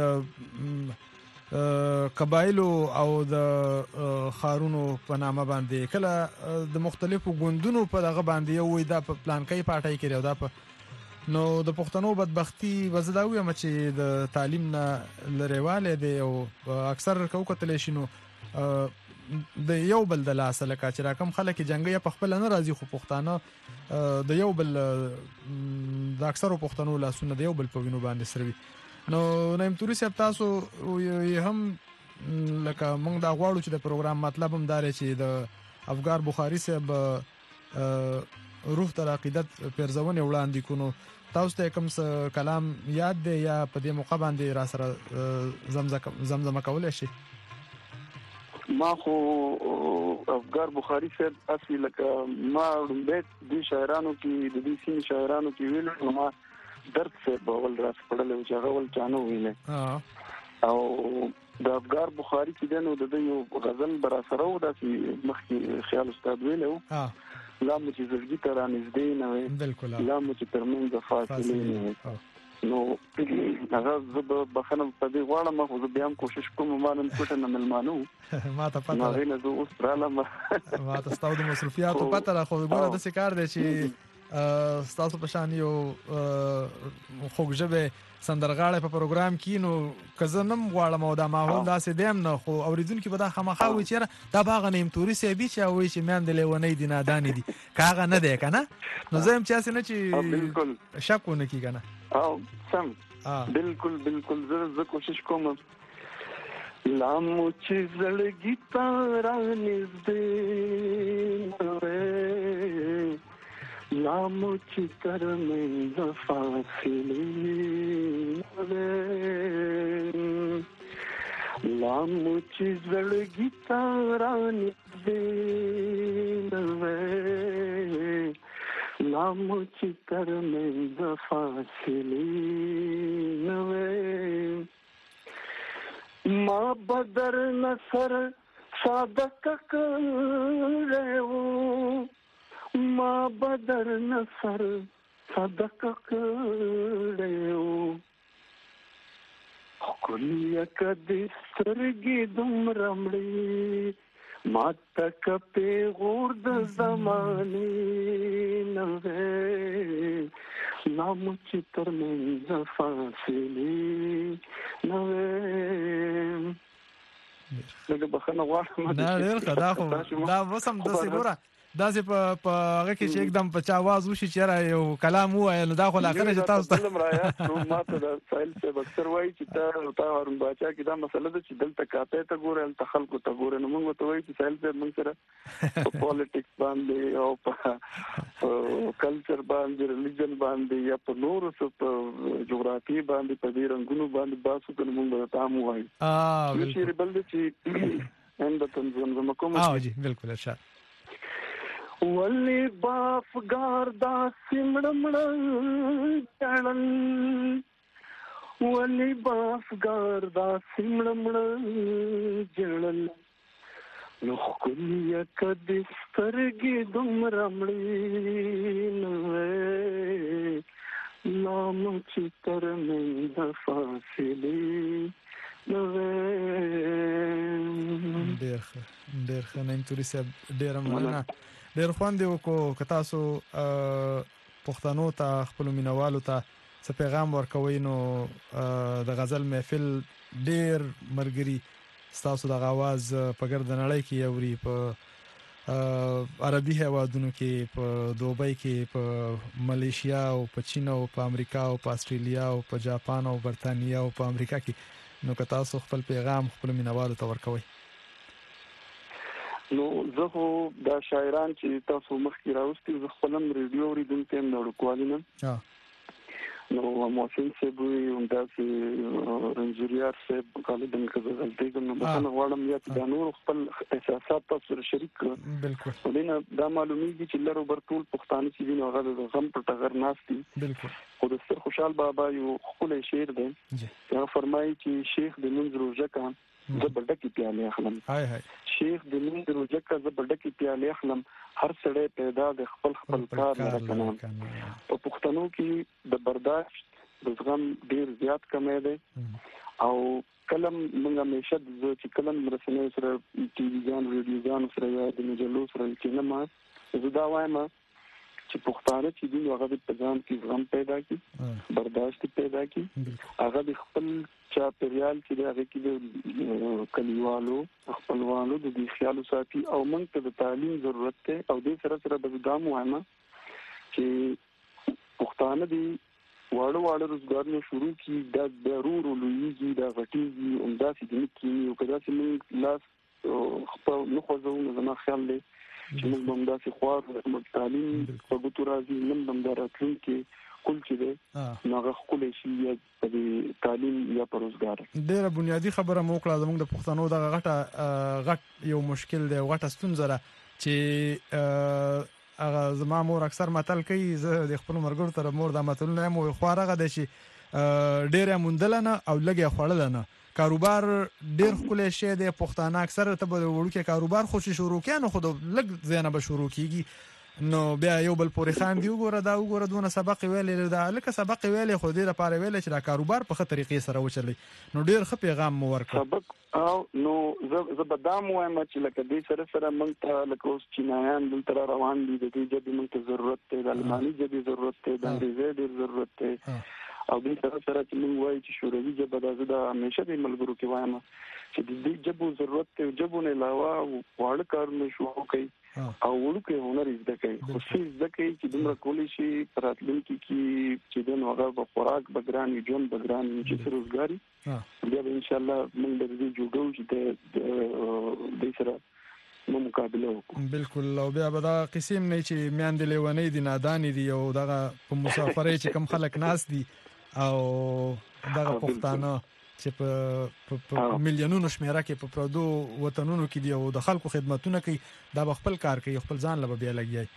قبایلو او د خارونو په نامه باندې، کله د مختلفو ګوندونو په دغه باندې یو وای دا په پلان کې پټای کړو. دا په نو د پښتنو بدبختی وزداوی هم چې د تعلیم نه لریواله دی او اکثر کوکتل شنو د یو بل د لاس لکه چې راکم خلک جنگي په خپل نه راضي، خو پښتانه د یو بل د اکثرو پښتنو لاسونه د یو بل په وینو باندې سروي. نو نیم توري صاحب تاسو هم لکه موږ دا غواړو چې د پروګرام مطلب هم دار چې د افغار بخاري صاحب روح تر عقیدت پرځونه وړاندې کونو. تاسو ته کوم څه کلام یاد دی یا په دې موقع باندې را سره زمزمه کولای شي؟ ما خو افغار بخاري صاحب اصلي لکه ما بیت دي شاعرانو کې د دې سین شاعرانو کې ویل نو ما درد سے بول راس پړل او چاغول چانو ویل او د افغار بخاري کې دنو د یو غزل برا سره و د مخکې خیال استاد ویلو لا مو چې زړګي ته رانږدې نه وي بالکل لا مو چې ترمنځ فاصله نه وي. نو هغه زه بخنه په دې غواړم خو زه بیا هم کوشش کوم ما نن پټه نه ملمانو ما ته پته نه نه زه اوس رااله ما ته ستاسو د مصرفیاتو پته را خو ګوره د سکار دی چې ستاسو په شان یو خوږژبه سندرغاړی په پروګرام کې نو کزه نم غواړم او دا ماحول داسې دیم نه خو اوریدونکو به دا خامخا وي چې دا باغ نیم توري سیبي چې وایي چې میان د لیونی دي نادانی دي کاغه نه دی کنه. نو زه هم چې نه چې بالکل شک ونه کی کنه او سم بالکل بالکل زه کوشش کوم لامو چې زړګي تارا نږدې لامو چې ترمنځ فاصله لامو چې زړګي تارا نږدې لامو چې ترمنځ فاصله ما بدر نصر صادق کړو ما بدر نصر صدق کړو کلیه کدي سترګې دومره مړې ما تک په غور د زمانه نه نام چې ترمنځ فاصله نه دغه بخنه غواړم نه ډېر خدا خو دا وسم د سیګوره داسې په هغه کې چې एकदम په چا आवाज وشي چې را یو کلام وایي نو دا خو لا کنه چې تاسو ته نو ماته د سایل څخه اکثر وایي چې تا هارون باچا کې دا مسله ده چې دلته کاته ته ګوره ال خلکو ته ګوره نو موږ ته وایي چې سایل څخه موږ سره په پالیټکس باندې او په کلچر باندې ریلیجن باندې یا په نورو څه په جغرافي باندې په دې رنگونو باندې باسو کنه موږ ته هم وایي چې بل دې چې اند تنظیم کوم جی بالکل ارشاد ولی بافگار دا سمڑمڑا چڑن ولی بافگار دا سمڑمڑا جڑن نو کلیه کدی سترګې دومره مړې نوې نام چې ترمنځ فاصلې نوې ډېر ښه نیم توري صاحب ډېره مننه. ډېر خوند یې وکړو که تاسو پښتنو ته خپلو مینوالو ته څه پیغام ورکوئ نو د غزل محفل ډېر ملګري ستاسو دغه اواز په ګرد نړۍ کې اوري په عربي هیوادونو کې په دوبۍ کې په ملیشیا او په چین او په امریکا او په استرالیا او په جاپان او برتانیا او په امریکا کې نو که تاسو خپل پیغام خپل مینوالو ته ورکوئ. نو زه خو دا شاعران چې تاسو مخکې راوستي زه خپلم ریډیو اوریدونکی یم د وړوکوالي نه نو محسن صاحب همداسې رنجریار صاحب غالبا که زه غلطي کوم نو بخښنه غواړم یا چې دا نور خپل احساسات تاسو سره شریک کړم بالکل ولینه دا معلومیږي چې لرو بر ټول پښتانه چې دي نو هغه د غم په ټغر ناست دي بالکل خو د ستر خوشحال بابا یو ښکلی شعر دی هغه فرمایي چې شیخ د منځ روژه کا زه به ډکې پیالې اخلم شیخ د منځ روژه کا زه به ډکې پیالې اخلم هر سړی پیدا د خپل کار لره کنه په پښتنو کې د برداشت د زغم ډیر زیات کمی دی او کلم موږ همیشه چې کلم رسنۍ سره ټي وي ګان ریډیو ګان سره یا د مجلو سره چې نه ما زه دا وایم چې پښتانه چې دي هغه د پیغام کې زغم پیدا کړي برداشت پیدا کړي هغه د خپل چاپیریال کې د هغه کې د کلیوالو خپلوانو د دې خیال ساتي او موږ ته د تعلیم ضرورت دی او د سره سره د ګام وایم چې پښتانه دي واړه روزګارونه شروع کی د ضرور لویږي د غټيږي همداسې د نکینی او کدا چې موږ لاس خپل نو خو زما خیال دی چې موږ هم داسې خوار د تعلیم په ګوتو راځي نن هم د راتلونکي کول چې دی نو هغه ښکلی شي یا په تعلیم یا په روزګار ډېره بنیادي خبره مو وکړه زموږ د پښتنو دغه غټ یو مشکل دی غټه ستونزه ده چې هغه زما مور اکثر متل کوي زه د خپل مرګور تر مور د متلونه مو خوارغه د شي ډېره مندلنه او لګي خوړلنه کاروبار ډیر خپل شی دی پښتانه اکثر ته به وړوکی کاروبار خو شروع کینو خو لګ زینه به شروع کیږي نو بیا یو بل پورې خان دی وګوره دونه سبق ویلې دا لکه سبق ویلې خو دې لپاره ویلې چې دا کاروبار په خطر طریقې سره وچلي نو ډیر ښه پیغام مو ورکړ سبق او نو زه بدام وایم چې لکه دې سره موږ ته لکه اوس چینایان دلته روان دي د دې جدي موږ ته ضرورت دی د الماني جدي ضرورت دی د انګریزي ډیر ضرورت دی او دې سره چې موږ وایو چې شوروي ژبه د همیشه د ملګرو کې وایم چې د دې ژبو ضرورت دی ژبو نه علاوه واړه کارونه شروع کوي او وړوکی هنر زده کوي خو څه زده کوي چې دومره کولی شي په راتلونکي کې چې د هغه په خوراک بګران ژوند بګران چې روزګاري بیا به انشاءالله موږ د دې جوړو چې د سره مو مقابله وکړو بالکل او بیا به دا قسم نه چې میاندې لیونی دي نادان دي او دغه په مسافرۍ چې کم خلک ناس دي او دغه پښتانه چې په میلیونونو شمیره کې په پردو وطنونو کې دي او د خلکو خدمتونه کوي دا خپل کار کوي خپل ځان له بیا لګي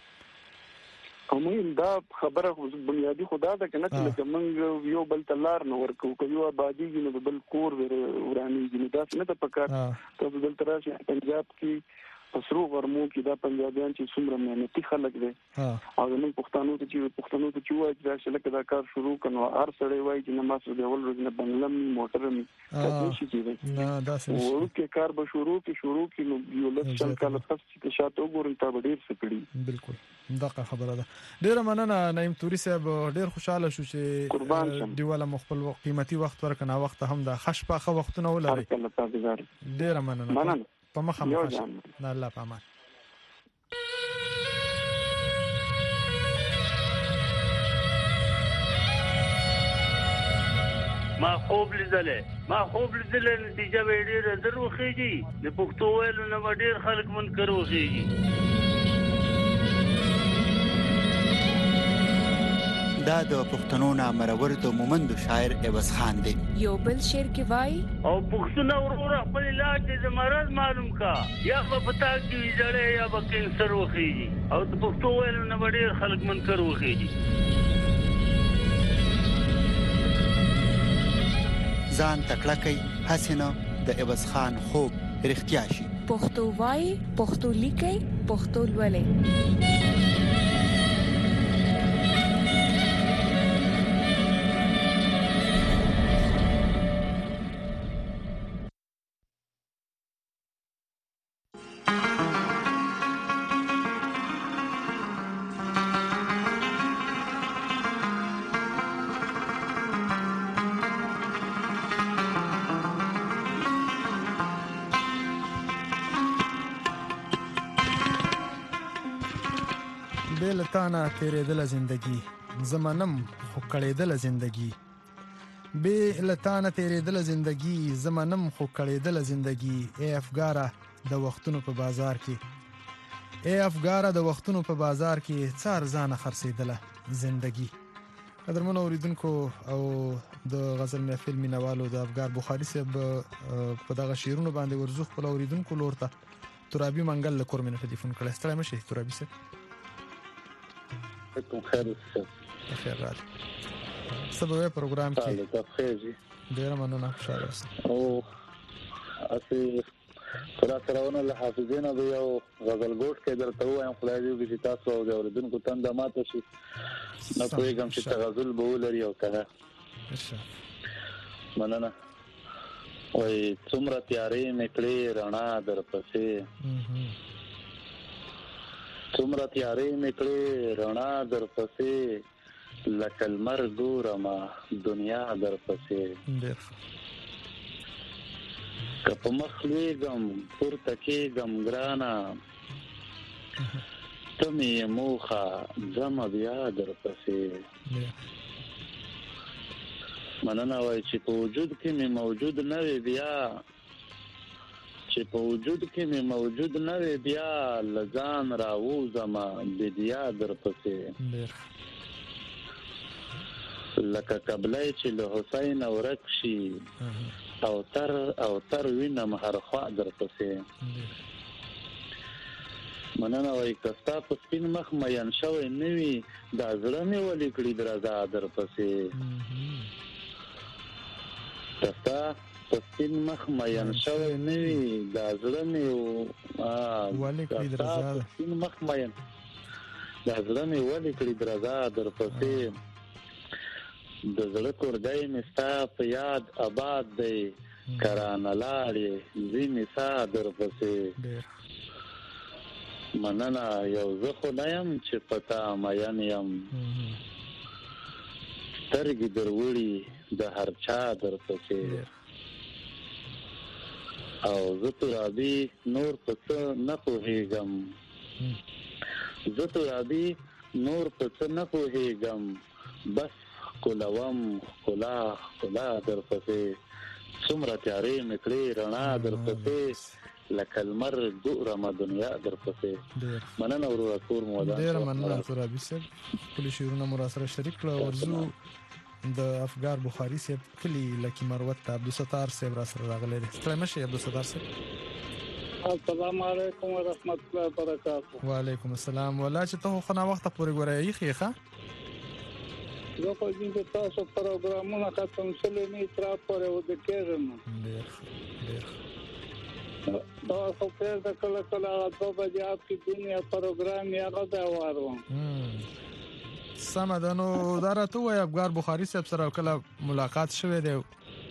کومه دا خبره بنیادی خدا ده کنه چې موږ یو بل تلار نه ورکو کوي آبادی کې بل کور ورانی کې دا څنګه ته پکار ته بل ترشه پنجاب کې پسرو ورمو کې دا پنجابیان چې څومره مهنتي خلک دي او موږ پښتنو ته چې وایي چې شلکه دا کار شروع کړو هر سړی وایي چې نماز د اول ورځ نه بنگلم موټر می تاسو شي دي نه دا څه ورکه کار به شروع کې نو یو لږ کال پس چې شاته وګورم تا به ډیر څه کړی بالکل دغه خبره ده ډیره مننه نعیم توري صاحب ډیر خوشاله شو چې دیواله مخبل قیمتي وخت ورکنه وخت هم د خشپه خو وختونه ولري ډیره مننه په مخه مخه نه الله پامان ما خوب لیدلې نتیجه به ډیره دروخیږي د پښتو ویلو نه ډیر خلک منکر وخیږي دا د پښتنو نامرور د مومند شاعر عوض خان دی یو بل شعر کې وای او پښتون ورور خپل علاج د مرض معلوم کا یا په پتا کې جړې یا په کینسر وخیږي او د پښتو ویلو نه ډیر خلک منکر وخیږي ځان تکړه کوي حسینه د عوض خان خوب رښتیا شي پښتو وای پښتو لیکي پښتو ولې لتانا تیرېدله زندگی زمانم خو کړېدله زندگی بے لتانا تیرېدله زندگی زمانم خو کړېدله زندگی ای افګاره د وختونو په بازار کې اے افګاره د وختونو په بازار کې څار ځانه خرڅېدله زندگی. قدرمن اوریدونکو او د غزل محفل مینوالو د افګار بخاری صاحب په دغه شعرونو باندې ورزو خپل اوریدونکو لورته ترابي منګل له کورمنه ټلیفون کړی. ستړی مشه ترابي صاحب. کوم خیر خیر راځي سبا پروګرام کې ډیر مننه خوشاله اوسه. او اسی خدا سره له حافظین به یو غزل ګوټ کې درته وایم خدای دې چې تاسو او د اوریدونکو تنده ماته شي نو پیغام چې غزل به ولري او کنه مننه. وای څومره تیارې نکړې رڼا در پسې څومره تیارې نکړې رڼا در پسې لکه لمر ګورما دنیا در پسې که په مخ لویږم پورته کېږم ګرانه ته مې یې موخه ځمه بیا در پسې مننه. وای چې په وجود کې مې موجود نه وي بیا چې په وجود کې مې موجود نه وي بیا لځان راوځمه بدیا در پسې لکه قبلای چې له حسین ورک شي او تر وینم هر خوا در پسې مننه. وای کستا په سپین مخ مین شوی نه وي دا زړه مې ولې کړي درزا در پسې کستا په سپین مخ مین شوی نه وي دا زړه مې ولې کړي درزا په سپین مخ مین دا زړه مې ولې کړي درزا در پسې د زړه کورګی مې ستا په یاد آباد دی کرانه لاړې ځینې سا در پسې مننه. یو زه خو نه یم چې پتا مین یم سترګې در وړي د هر چا در پسې او زه ترابي نور په څه نه پوهېږم زه ترابي نور په څه نه پوهېږم بس کولوم خلا در پسې څومره تیارې مکړې رڼا در پسې لکه لمر ګورما دنیا در پسې مننه. ورو کور مو ده ډیر مننه ترابي صاحب خپل شعرونه مو سره شریک کړو. ورزو د افګار بخاری صاحب کلی لکی مروت عبدالستار صاحب را سره راغلی. ستړی مشه عبدالستار صاحب. السلام علیکم ورحمت الله وبرکاته. وعلیکم السلام. ولا چې ته خو نه وخت پورې ګورې ښه زه په دې کې تاسو پروګرامونه ختم شلې نه تر پورې ود کېږم ډېر دا خو په دې کله کله په بجې اپ کې دنیا پروګرام یې هغه دا وارو سم ده. نو دا راته وای افګار بخاری صاحب سره کله ملاقات شوه دی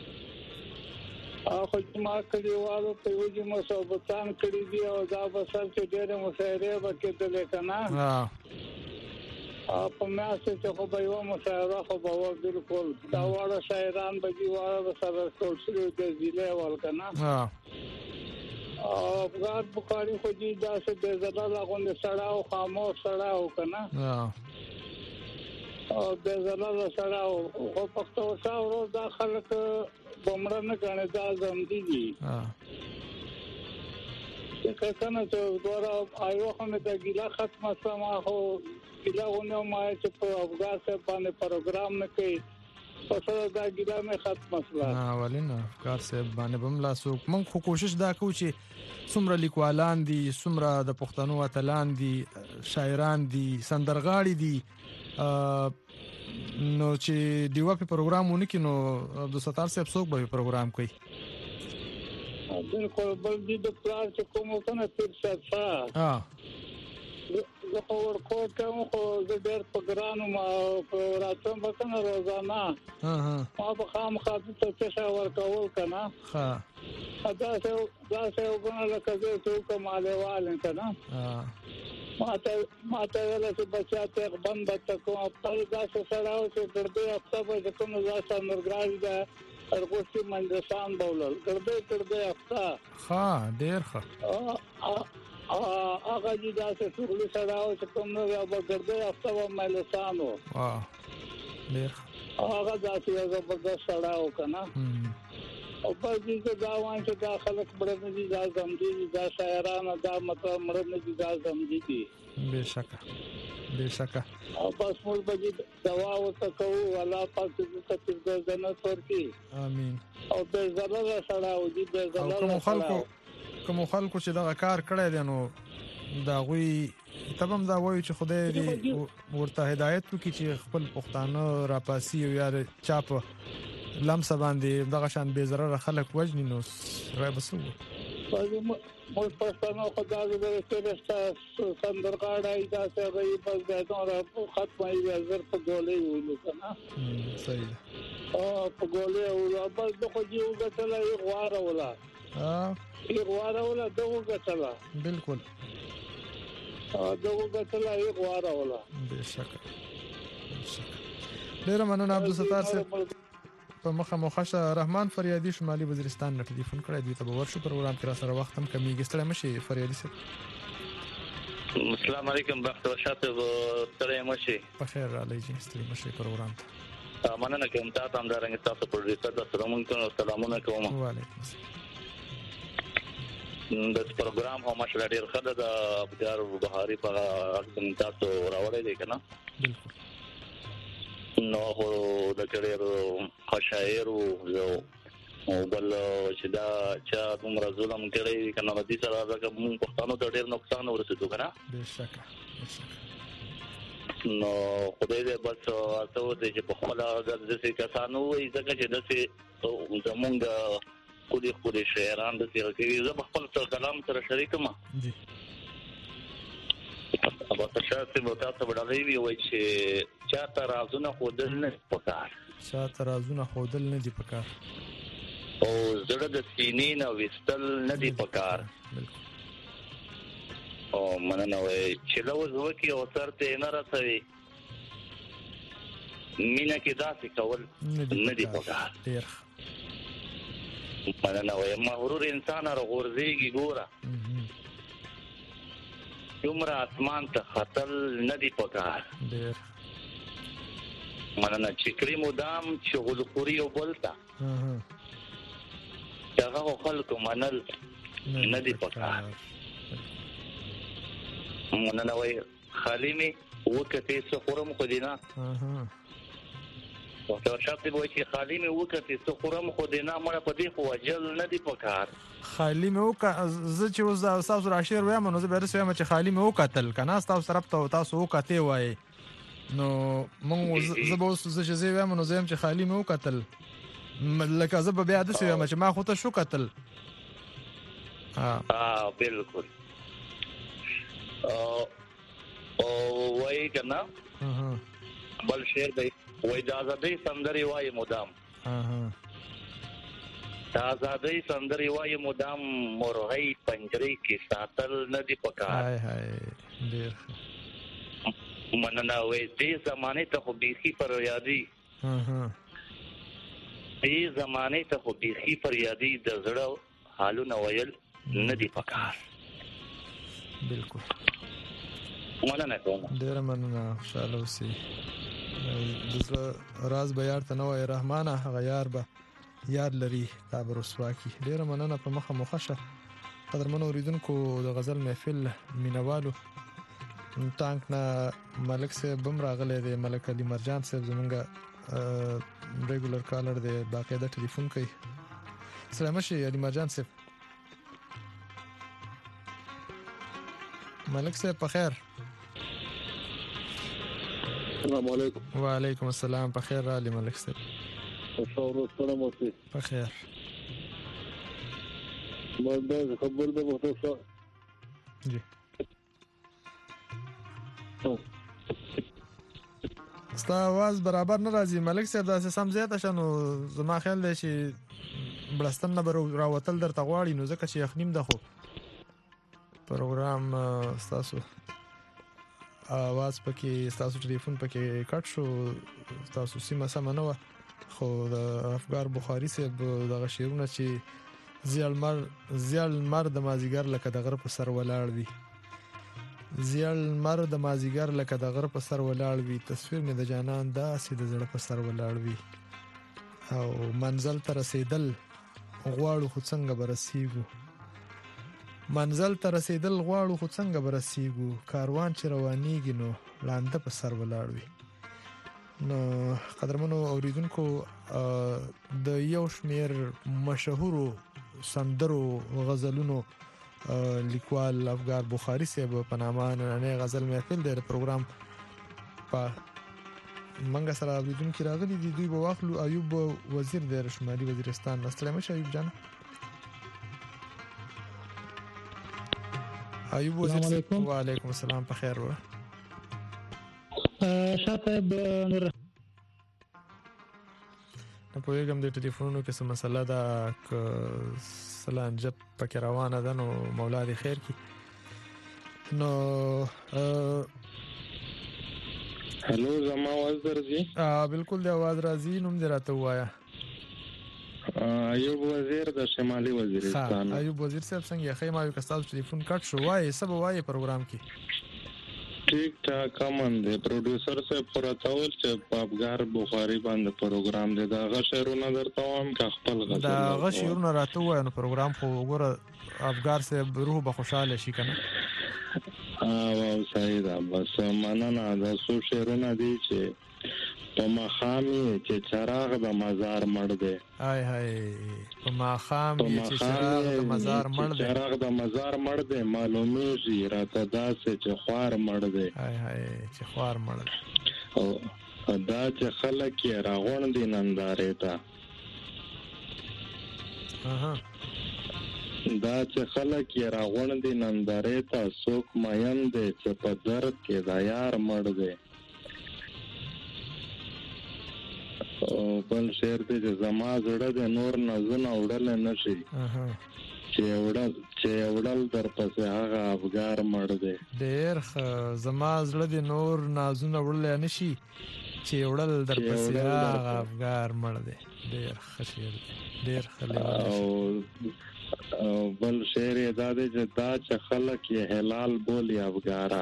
خو ما کلیوالو ته وځي مو صحبتان کړی دی او دا بسر چې ډېر مشاعره وکړل کنه په ماسه چې خو به یو مشاعره خو به بالکل دا وړه شاعران به دی وړه سره ټول شروع د ضلع ول کنه افغان بخاری خو دې داسې د زړه غونډه سړاو خاموش سړاو کنه او د زړه سړاو خو پښتو څاورو دا خلک بمړه نه غنه دا زم دي چې کنه چې دوره آیو خو نه د ګیلا ختمه سما خو ګیلاونه ما چې په افغان صاحب باندې پروګرام نه کوي پس دا ګیلا مې ختمه شوه ولینه افغان صاحب باندې بم لاسو مونږ خو کوشش دا کوو چې څومره لیکوالان دي څومره د پښتنو اتلان دي شاعران دي سندرغاړي دي نو چې دیوا په پروګرامونه کې نو عبدالستار صاحب څوک به پروګرام کوي بالکل بل دې د پلان چې کوم کنه تیر څه زه خو ورکوټ کوم خو زه ډېر په ګرانو ما راتم وکنه روزانه ما به خامخا ته څه ورکول کنه دا څه وګڼه لکه زه کوماله والن کنه ما ته ویل چې بچا ته بند تکو په دا څه سره او چې ګرځي هفته به کوم ځا سندرګراج ده ارغوستي مندسان بولل ګرځي هفته ډېر ښه هغه دې دا څه ټول سره او چې کوم نو به ګرځي هفته و ملسانو ډېر هغه دا چې زبردست سره او کنه او په دې دا وایي چې دا خلک مړ نه دي دا زمدي دا شاعرانه دا مطلب مړ نه دي دا زمدي دي بشکه او بس موږ به دوا وتکو الله پاک دې ته جنت ورکړي امين او به زړه سره او دې به زړه کوم خلکو چې دا کار کړی دی نو دا غوي تبم دا وایي چې خدای دې ورته هدایت وکړي چې خپل پښتانه راپاسي او یا چاپ لمسه باندې دغه شان به ضرر خلک وجني نو راي بسو موږ پښتنو خدای دې ورسته سندرګاړای دا څه وي بس دا نور ختمه یې زر په ګولې ویلو کنه صحیح په ګولې او بس دغه یو غتلې غواره ولا یې غواره ولا دغه غتلا بالکل دغه غتلا یې غواره ولا بشکره ډیر مننه عبدالستار صاحب په مخه رحمان فریادي شمالي وزیرستان نه ټلیفون کړی دی ته ورشو پروګرام کې را سره وخت هم کمیږي ستړی مشي فریادي صاحب السلام علیکم بختور شاته ستړی مشي په خیر علی جی ستړی مشي پروګرام ته مننه کوم تاسو هم درنګ تاسو پروډوسر د سلامونه کوم وعلیکم السلام د پروګرام هم مشر ډیر خدای د ابدار بهاري په اړه تاسو راوړی دی کنه بالکل نو د کډیر خشایر او بل چې دا چې دومره ظلم کړی کنه د دې سره راځي موږ پښتنو ته ډیر نقصان ورسېدو کنه بشکره نو خدای دې بس تاسو دې چې په خپل د دې کسانو وي ځکه چې دسه زمونږ کولی شهران د سیل کې زه خپل کلام سره شریکم جی ابا تاسو به تاسو وړاندې وي چې چاته رازونه خودل نه پکار او زړه د سینې نه وستل نه دی پکار او مننه وای چې لوز وکي او سرته نه راځي مینا کې داسې کول نه دی پکار مننه وای مغرور انسان غورځيږي ګوره دومره اسمان ته خطل نه دی پکار مننه چې کریم مدام چې غلخوري او بولتا هغه خلکو منل نه دی پکار مننه وای خالیمي وکته سفرم خو دینا او شاته وای چې خالیمي وکته سفرم خو دینا مړه په دې خو وجل نه دی پکار خالی مې وکړه زه چې اوس تاسو راشیر وایم نو زه به رسې وایم چې خالی مې وکتل کنه تاسو طرف ته تاسو وکته وای نو مونږ زه به اوس چې زه وایم نو زه هم چې خالی مې وکتل لکه زه به بیا د څه وایم چې ما خو ته شو کتل بالکل او وای کنه بل شعر دی وای د ازادۍ سندري وای مدام آزادۍ سندري وای مدام مرغۍ پنجرې کې ساتل نه دی پکار ډیر مننه وای دې زمانه ته خو بيخي پر یادي دې زمانه ته خو بيخي پر یادي د زړه حالونه ویل نه دی پکار بالکل مننه کوم ډیر مننه خوشاله اوسئ دغه راز به یار ته نو رحمانه غیار به یاد لري تا برسوا کی ډیر مننه په مخه مخشه قدرمن اوریدونکو د غزل محفل مینوالو تانک نه ملک صاحب بم راغله دی ملک علي مرجان صاحب زمونږه ریګولر کالر دی باقاعده ټلیفون کوي سلام شي علي مرجان صاحب ملک صاحب په خیر السلام علیکم وعلیکم السلام په خیر علي ملک صاحب السلام علیکم په خیر مده خبر ده مختصر جی ستا आवाज برابر نه راځي ملک صاحب دا سم زیاته شنو زما خیال دی چې بلستان نه راوتل درته غواړي نو ځکه چې یخنیم ده خو پروګرام تاسو आवाज پکې تاسو ټلیفون پکې کټ شو تاسو سیمه سم نه و خو د افغان بخاری صاحب دغه شیرونه چې زیال مر د مازیګر لکه د غره په سر ولاړ وي زیال مر د مازیګر لکه د غره په سر ولاړ وي تصویر مې د جانان داسې د زړه په سر ولاړ وي او منزل ته رسیدل غواړو خو څنګه برسېږو منزل ته رسیدل غواړو خو څنګه برسېږو کاروان چې روانېږي نو لانده په سر ولاړ وي. نو قدرمنو اوریدونکو د یو شمیر مشهورو سندرو غزلونو لیکوال افګار بخاری صاحب په نامه نننۍ غزل محفل د پروګرام په منګه سره اوریدونکو راغلي دي. دوی به واخلو. ایوب وزیر د شمالي وزیرستان السلام علیکم ایوب جان. ایوب وزیر وعلیکم السلام په خیر و شاته نور په یوګم د ټلیفونونو کې څه مسله ده ک سلانجه پکې روانه ده نو مولا دې خیر کی. نو هلو زما आवाज درځي؟ بالکل د आवाज راځي. نوم دې راته وایا. ایوب وزیر د شمالي وزیرستان. ایوب وزیر صاحب څنګه ښه ما یو کستاو ټلیفون کټ شو وای سبا وای پروګرام کې ٹھیک ٹھاک امن دی. پروډوسر صاحب پرتاول چې افګار بخاری باندې پروګرام دی دا غشرونه درته وام که خپل غشر دا غشرونه راته وای نو پروګرام خو وګوره افګار صاحب روح به خوشاله شي کنه. واو صحیح ده. بس مننه. دا څو شعرونه دي چې په مخامي چې چراغ د مزار مړ دی. هاي هاي په مخامي چې چراغ د مزار مړ دی. چراغ د مزار مړ دی معلومیږي راته داسې چې خوار مړ دی. هاي هاي چې خوار مړ دی. او دا چې خلک یې راغونډي نندارې ته دا چې خلک یې راغونډي نندارې ته څوک مین دی چې په درد کې دا یار مړ دی. بل شعر دی چې زما زړه د نور نازونه وړل نشي چې وړل در پسې هغه افګار مړ دی. ډېر زما زړه د نور نازونه وړل نشي چې وړل در پسې هغه افګار مړ دی. ډېر ښه شعر دی. ډېر ښه. او بل شعر یې دا دی چې دا چې خلک یې هلال بولي افګارا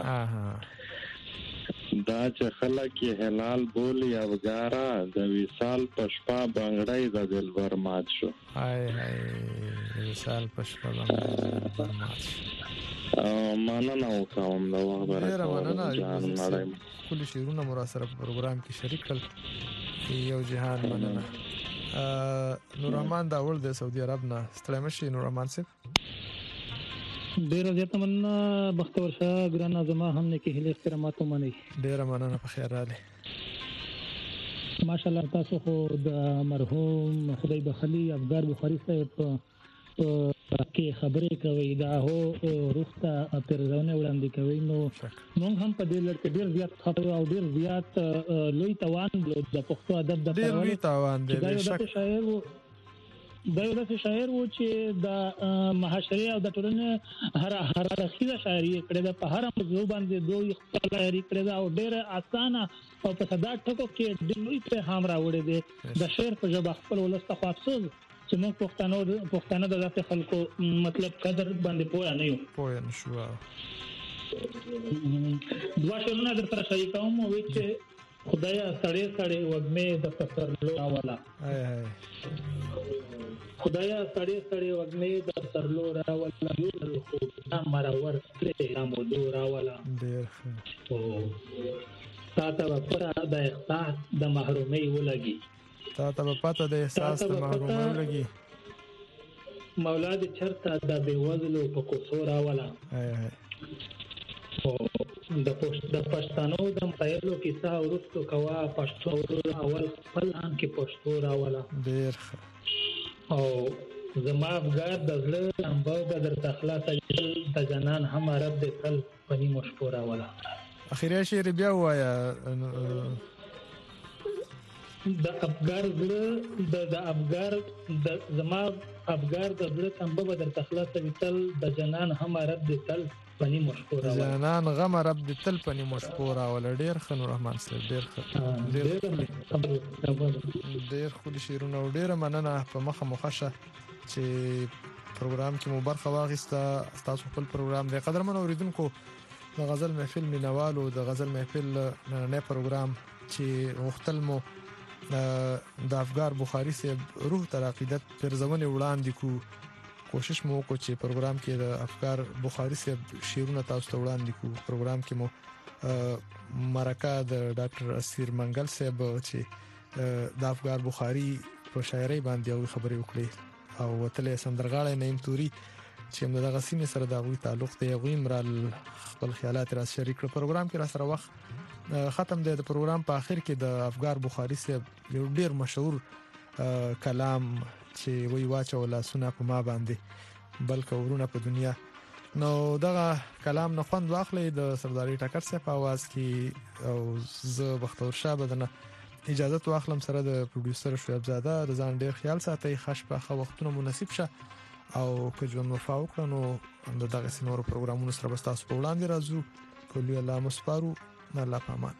دا چې خلک یې هلال بولي افګارا د وصال پشپا بنگړی د دلبر مات شو. هاي هاي وصال پشپا بنگړی د دلبر مات شو. مننه وکوم د وخت راکوم. کلی شعرونه مو را سره په پروګرام کې شریک کړل. یو جهان مننه. نور رحمان دا ول د سعودي عرب نه ستړی مشي. نور رحمان صاحب ډیر زیاته مننه. بختور شه ګران زما هم نه کې هله احترامات ومني. ډیر مننه په خیر رااله. ماشاءالله تاسو خو د مرحوم خدای بخلی افګار بخاری صاحب کې خبرې کوي دا هو روخته پرځونه وړاندې کوي. نو موږ هم په دې لړ کې ډیر زیات خبرو او ډیر زیات لوی توان د پښتو ادب د ډیر لوی توان دی. دا یو داسې شاعر و چې د محاشرې او د ټولنې هر اړخیزه شاعري کړې ده. په هر موضوع باندې دوی خپل شاعري کړې ده او ډېر اسانه او په ساده ټکو کې ډېر لوی پیغام راوړی دی د شعر په ژبه. خپل ولس ته خو افسوس چې موږ پښتانه د داسې خلکو مطلب قدر باندې پوه نه یو. پوه نه شو. دوه شعرونه در سره شریکوم وایي چې خدایا سړې سړې وږمې د پسرلو راولا. خدایا سړې سړې وږمې د پسرلو راولا یو خو دا مرور کړې رامودو راولا. ډېر ښه. تا ته پره د احساس د محرومۍ ولګي. تا ته پته د احساس د محرومۍ ولګي. مولا دې چرته د بېوزلو په کوڅو راولا. د پښتنو د مسایلو کیسه ورستو کوا پښتو اول خپل ان کې پښتو راولا. ډېر ښه. او زما افګار د زړه انبو به درته خلاصه د جنان هم عرب دې تل پنی مشکور راولا. اخیری شعر بیا وایا. د افګار زړه د افګار د زما افګار د زړه انبو به درته خلاصه تل د جنان هم عرب دې تل پنی مشکور راولا. جنان غم رب دې تل پنی مشکور راولا. ډېر ښه نور رحمان صاحب. ډېر ښه. ډېر خولي شعرونه او ډېر مننه په مخه مخشه چې پروګرام کې مو برخه واخیسته. تاسو خپل پروګرام دی قدرمن اوریدونکو د غزل محفل مینوالو د غزل محفل نن پروګرام چې وختل مو د افغار بخاری صاحب روح تر عقیدت پرځونه وړاندې کو کوشش مو کو چې پروګرام کې د افغار بخاری صاحب شیرونه تاسو ته وړاندې کو پروګرام کې مو مرکه د ډاکټر اسیر منګل صاحب چې د افغار بخاری په شاعرۍ باندې یو خبرې وکړي او وتلې سندرغاړی نیم توري چې موږ د غسیمه سره د غوي تعلق دی غوي مرال خپل خیالات را شریک کړ پروګرام کې را سره وخت ختم دی د پروګرام په اخر کې د افغار بخاری صاحب یو ډیر مشهور کلام چې وی واچو لا سنا په ما باندې بلکې ورونه په دنیا نو دغه کلام نه خوند واخلې د سرداري ټکر صاحب په आवाज کې او زه بختور شاه بدنه اجازه واخلم سره د پروډوسر شعیب زاده د ځان ډیر خیال ساتي خش په وختونو مناسب شه او که ژوند وفاو کړنو دغه سينورو پروګرامونو سره به تاسو په وړاندې راځو کولې الله مسپارو الله پامان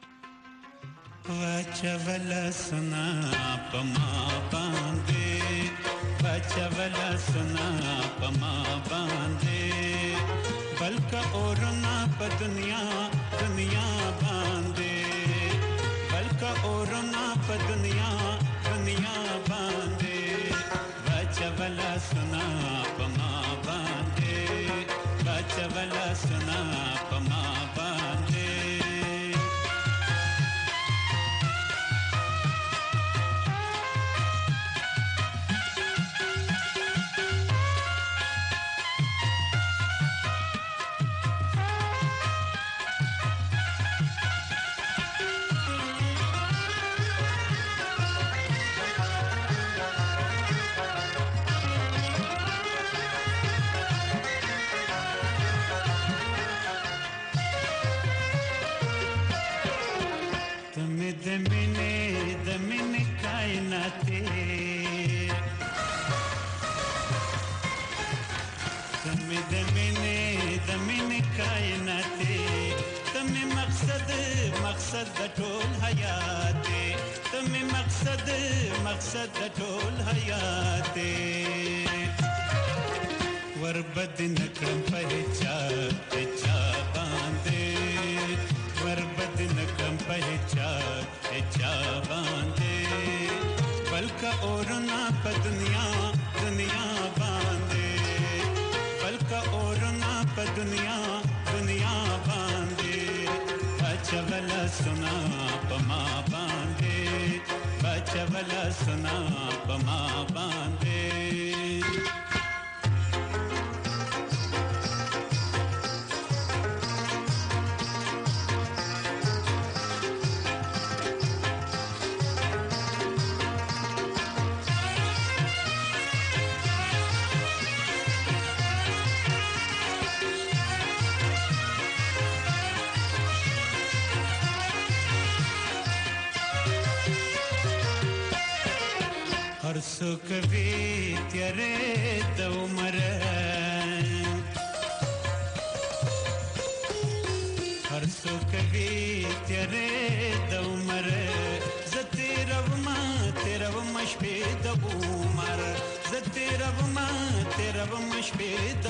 وچولا سنا پما باندې وچولا سنا پما باندې بلکې اورنا په دنیا باندې بلکې اورنا په دنیا باندې وچولا سنا پما باندې وچولا سنا پما باندې مقصد د ټول حیات تمه مقصد د ټول حیات وربد نکړم په چا باندې وربد نکړم په چا باندې بلکې اورنا په دنیا باندې بلکې اورنا په دنیا باندې بچولا سنا پما باندې بچولا سنا پما باندې सुख भी तेरे तो उमर हर सुख भी तेरे तो उमर तेरव मशपे दबूमर तेरव मशपे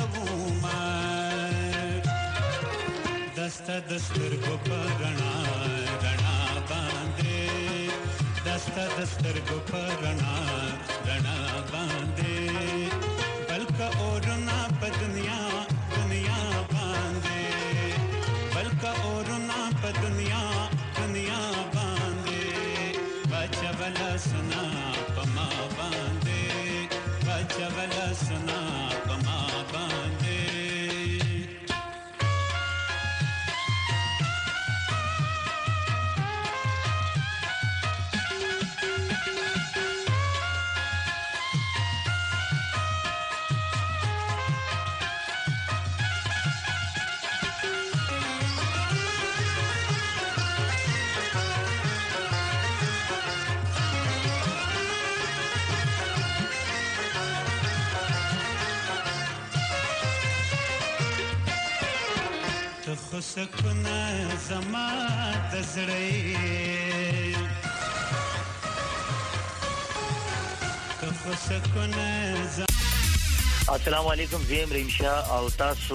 दबूमर दस्ता दस्तर को पगना गणा बांधे दस्ता दस्तर को पगना बांधे बल्कि ओरना प दुनिया बांधे बल्कि ओरना प दुनिया बांधे बचवला सुना पमा बांधे बचवला सुना पमा बांधे سکونه زما د زړې السلام علیکم زیم ریم شاه او تاسو